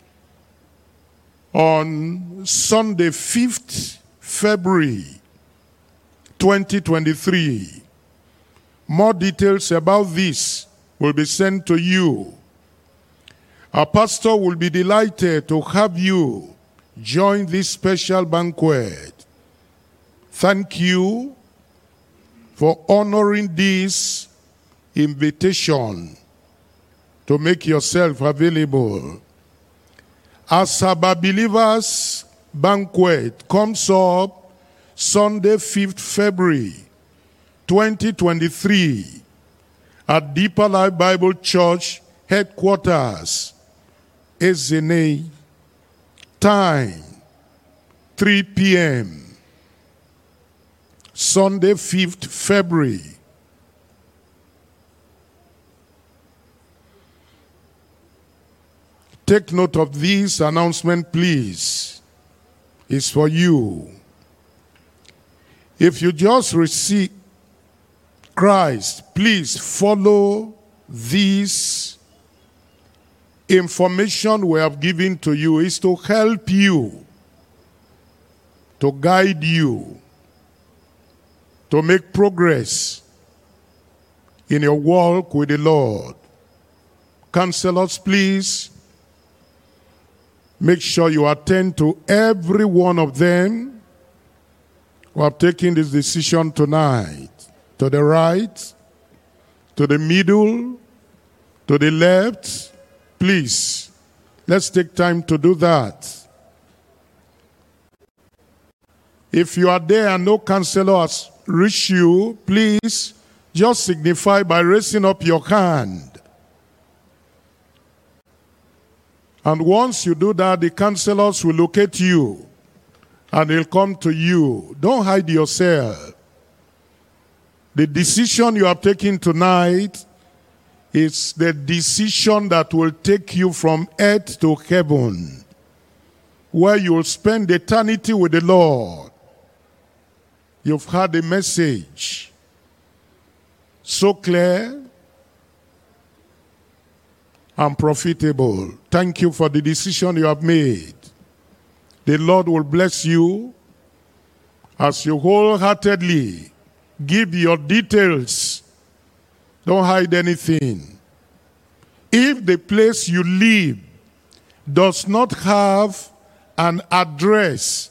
on Sunday, fifth February twenty twenty-three. More details about this will be sent to you. Our pastor will be delighted to have you join this special banquet. Thank you for honoring this invitation to make yourself available. As our believers banquet comes up Sunday, fifth February twenty twenty-three at Deeper Life Bible Church headquarters, Ezene. Time three p m Sunday, fifth February. Take note of this announcement, please. It's for you. If you just receive Christ, please follow this information we have given to you. Is to help you, to guide you, to make progress in your walk with the Lord. Counselors, please make sure you attend to every one of them who have taken this decision tonight. To the right, to the middle, to the left. Please, let's take time to do that. If you are there and no counselor has reached you, please just signify by raising up your hand. And once you do that, the counselors will locate you and they'll come to you. Don't hide yourself. The decision you have taken tonight It's the decision that will take you from earth to heaven, where you'll spend eternity with the Lord. You've heard the message. So clear and profitable. Thank you for the decision you have made. The Lord will bless you as you wholeheartedly give your details. Don't hide anything. If the place you live does not have an address,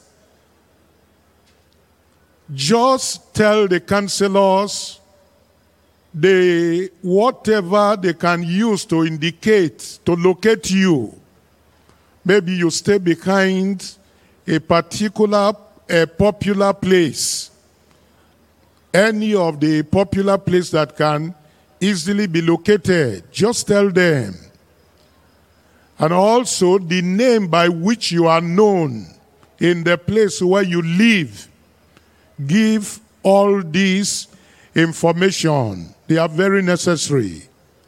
just tell the counselors the whatever they can use to indicate, to locate you. Maybe you stay behind a particular, a popular place. Any of the popular place that can easily be located, just tell them. And also the name by which you are known in the place where you live. Give all this information. They are very necessary.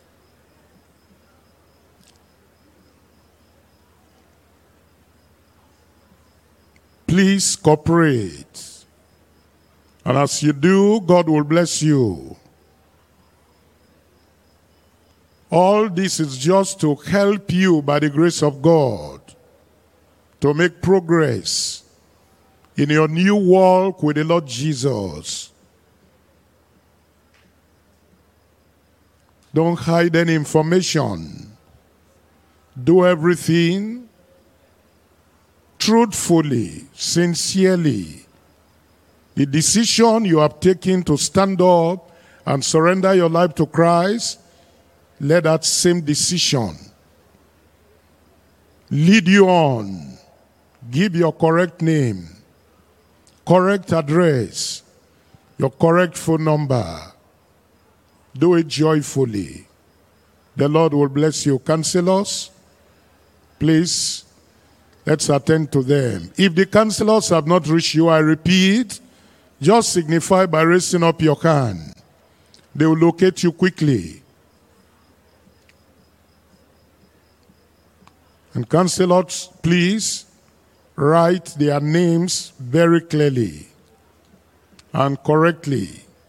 Please cooperate. And as you do, God will bless you. All this is just to help you by the grace of God to make progress in your new walk with the Lord Jesus. Don't hide any information. Do everything truthfully, sincerely. The decision you have taken to stand up and surrender your life to Christ, let that same decision lead you on. Give your correct name, correct address, your correct phone number. Do it joyfully. The Lord will bless you. Counselors, please, let's attend to them. If the counselors have not reached you, I repeat, just signify by raising up your hand. They will locate you quickly. And counselors, please write their names very clearly and correctly.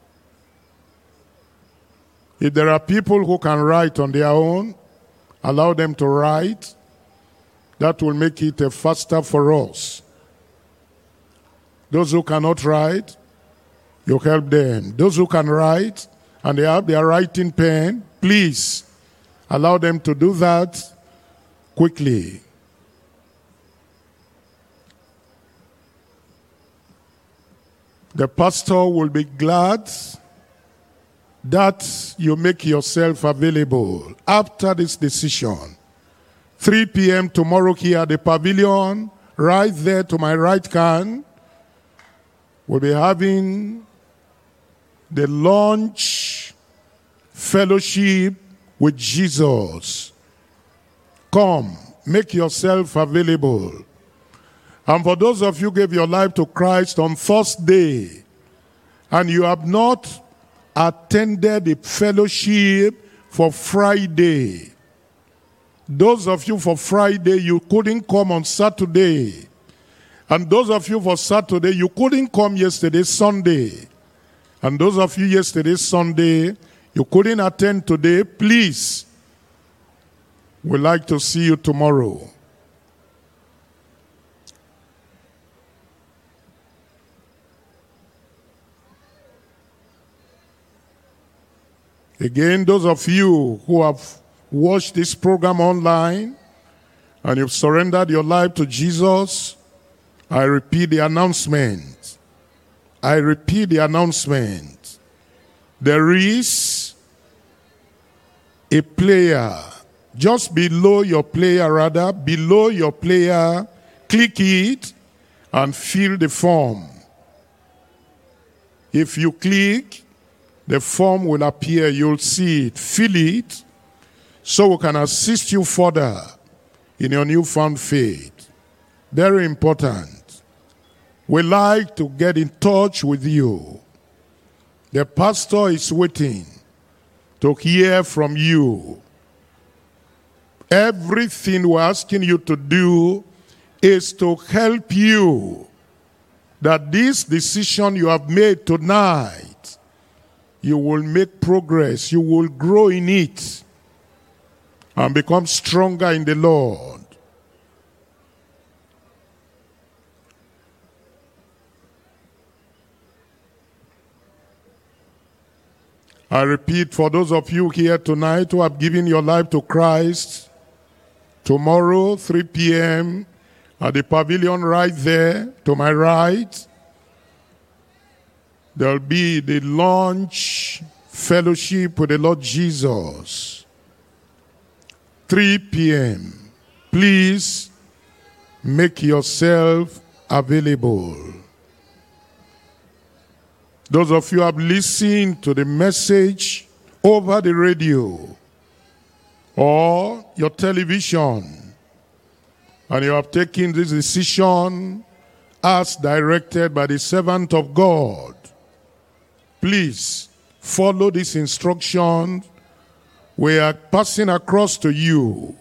If there are people who can write on their own, allow them to write. That will make it uh, faster for us. Those who cannot write, you help them. Those who can write and they have their writing pen, please allow them to do that quickly. The pastor will be glad that you make yourself available after this decision. three p m tomorrow here at the pavilion, right there to my right hand, we'll be having the lunch fellowship with Jesus. Come, make yourself available. And for those of you who gave your life to Christ on Thursday, and you have not attended the fellowship for Friday, those of you for Friday, you couldn't come on Saturday. And those of you for Saturday, you couldn't come yesterday, Sunday. And those of you yesterday, Sunday, you couldn't attend today. Please, we'd like to see you tomorrow. Again, those of you who have watched this program online and you've surrendered your life to Jesus, I repeat the announcement. I repeat the announcement. There is a player just below your player, rather, below your player. Click it and fill the form. If you click, the form will appear. You'll see it. Fill it so we can assist you further in your newfound faith. Very important. We like to get in touch with you. The pastor is waiting. to hear from you. Everything we're asking you to do is to help you, that this decision you have made tonight, you will make progress, you will grow in it, and become stronger in the Lord. I repeat, for those of you here tonight who have given your life to Christ, tomorrow, three p m, at the pavilion right there, to my right, there will be the lunch fellowship with the Lord Jesus. three p m Please make yourself available. Those of you who have listened to the message over the radio or your television, and you have taken this decision as directed by the servant of God, please follow this instruction we are passing across to you.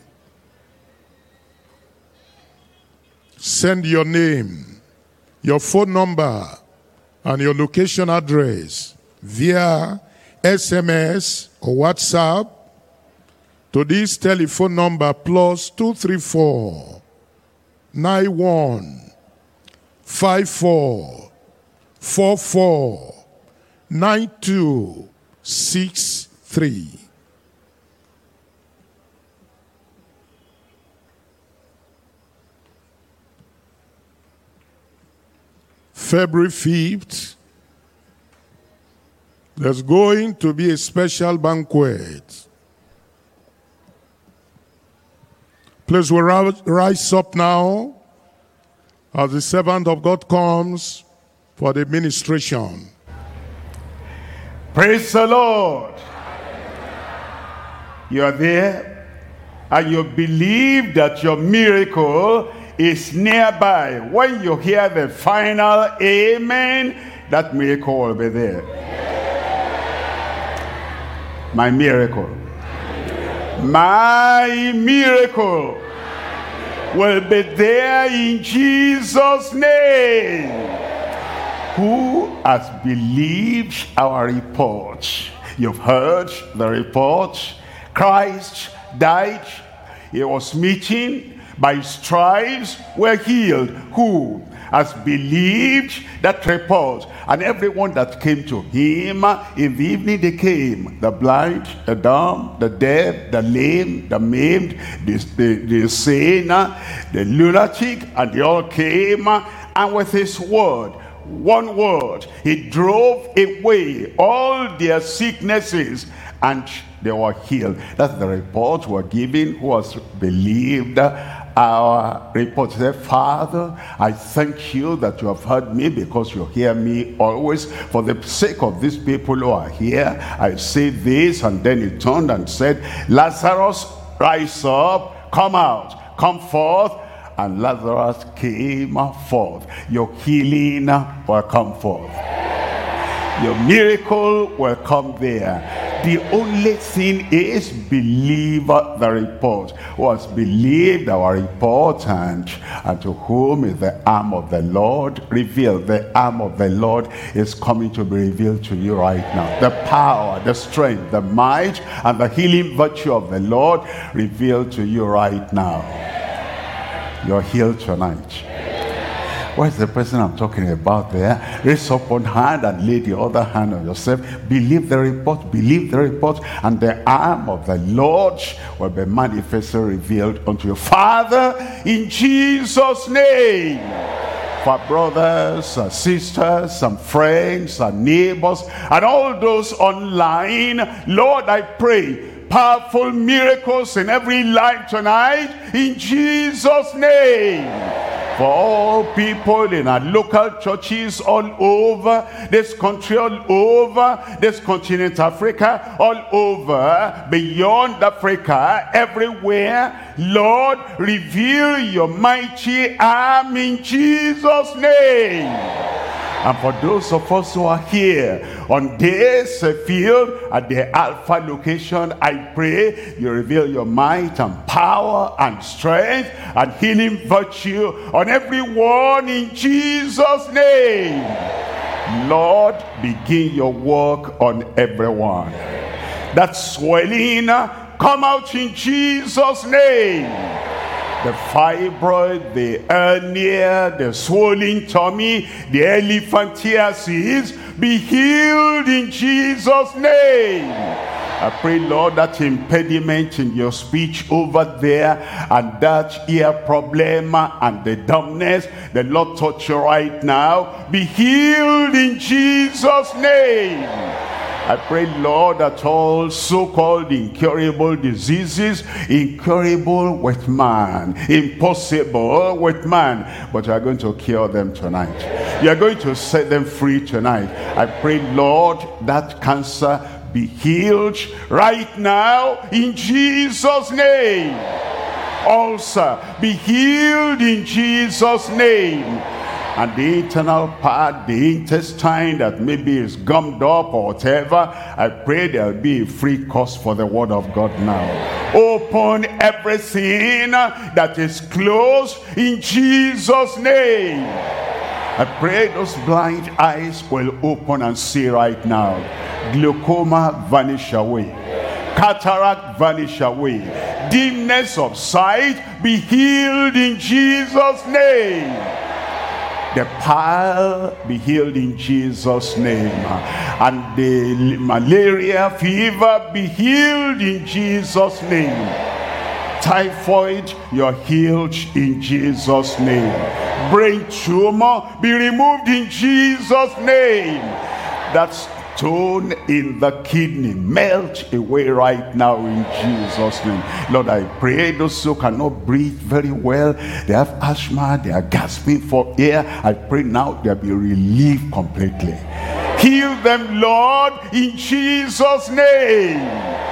Send your name, your phone number, and your location address via S M S or WhatsApp to this telephone number plus two three four, nine one, five four, four four, nine two six three. February fifth, there's going to be a special banquet. Please, we rise up now as the servant of God comes for the ministration. Praise the Lord. You are there and you believe that your miracle is nearby. When you hear the final amen, that miracle will be there. My miracle. My miracle will be there in Jesus' name. Who has believed our report? You've heard the report. Christ died. He was smitten. By stripes we're healed. Who has believed that report? And everyone that came to him, in the evening they came. The blind, the dumb, the deaf, the lame, the maimed, the, the, the insane, the lunatic, and they all came. And with his word, one word, he drove away all their sicknesses, and they were healed. That's the report we're giving. Who has believed our report? Said, Father, I thank you that you have heard me, because you hear me always. For the sake of these people who are here, I say this. And then he turned and said, Lazarus, rise up, come out, come forth. And Lazarus came forth. Your healing will come forth. Your miracle will come there. The only thing is, believe the report. Who has believed our report, and, and to whom is the arm of the Lord revealed? The arm of the Lord is coming to be revealed to you right now. The power, the strength, the might, and the healing virtue of the Lord revealed to you right now. You're healed tonight. Where's the person I'm talking about there? Raise up one hand and lay the other hand on yourself. Believe the report, believe the report, and the arm of the Lord will be manifestly revealed unto you. Father, in Jesus' name, for brothers and sisters and friends and neighbors and all those online, Lord, I pray powerful miracles in every life tonight, in Jesus' name. For all people in our local churches all over this country, all over this continent, Africa, all over, beyond Africa, everywhere, Lord, reveal your mighty arm in Jesus' name. And for those of us who are here on this uh, field at the Alpha location, I pray you reveal your might and power and strength and healing virtue on everyone in Jesus' name. Lord, begin your work on everyone. That swelling, come out in Jesus' name. The fibroid, the hernia, the swollen tummy, the elephantiasis, be healed in Jesus' name. I pray, Lord, that impediment in your speech over there and that ear problem and the dumbness, the Lord touch you right now, be healed in Jesus' name. I pray, Lord, that all so-called incurable diseases, incurable with man, impossible with man, but you are going to cure them tonight. You are going to set them free tonight. I pray, Lord, that cancer be healed right now in Jesus' name. Ulcer, be healed in Jesus' name. And the internal part, the intestine that maybe is gummed up or whatever, I pray there'll be a free course for the word of God now. Open everything that is closed in Jesus' name. I pray those blind eyes will open and see right now. Glaucoma vanish away. Cataract vanish away. Dimness of sight be healed in Jesus' name. The pile be healed in Jesus' name. And the malaria fever be healed in Jesus' name. Typhoid, you're healed in Jesus' name. Brain tumor be removed in Jesus' name. That's stone in the kidney melt away right now in Jesus' name. Lord, I pray those who cannot breathe very well, they have asthma, they are gasping for air, I pray now they'll be relieved completely. Heal them, Lord, in Jesus' name.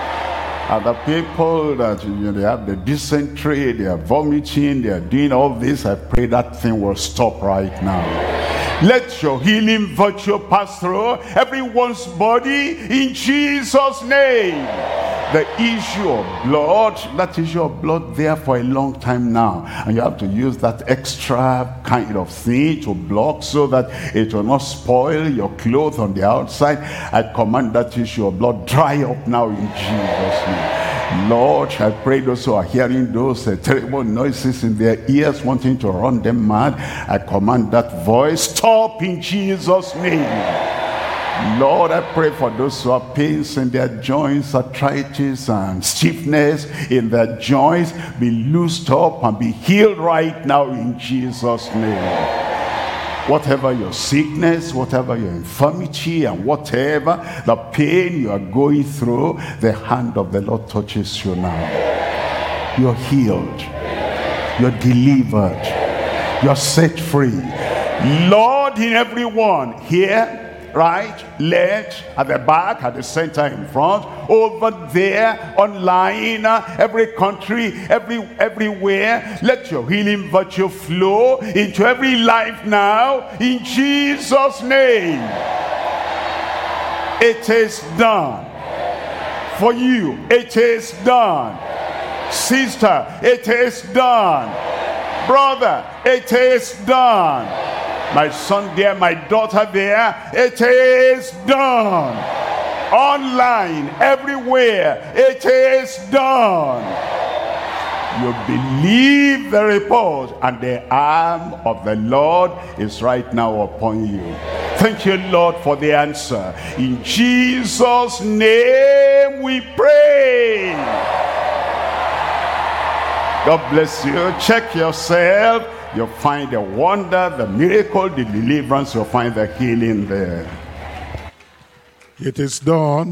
And the people that, you know, they have the dysentery, they are vomiting, they are doing all this, I pray that thing will stop right now. Let your healing virtue pass through everyone's body in Jesus' name. The issue of blood, that issue of blood there for a long time now. And you have to use that extra kind of thing to block so that it will not spoil your clothes on the outside. I command that issue of blood dry up now in Jesus' name. Lord, I pray those who are hearing those uh, terrible noises in their ears wanting to run them mad, I command that voice, stop in Jesus' name. Lord, I pray for those who have pains in their joints, arthritis and stiffness in their joints, be loosed up and be healed right now in Jesus' name. Whatever your sickness, whatever your infirmity, and whatever the pain you are going through, the hand of the Lord touches you now. You're healed. You're delivered. You're set free. Lord, in everyone here, right, left, at the back, at the center, in front, over there, online, uh, every country, every everywhere, let your healing virtue flow into every life now, in Jesus' name. It is done. For you, it is done. Sister, it is done. Brother, it is done. My son there, my daughter there, it is done. Online, everywhere, it is done. You believe the report, and the arm of the Lord is right now upon you. Thank you, Lord, for the answer. In Jesus' name we pray. God bless you. Check yourself. You'll find the wonder, the miracle, the deliverance. You'll find the healing there. It is done.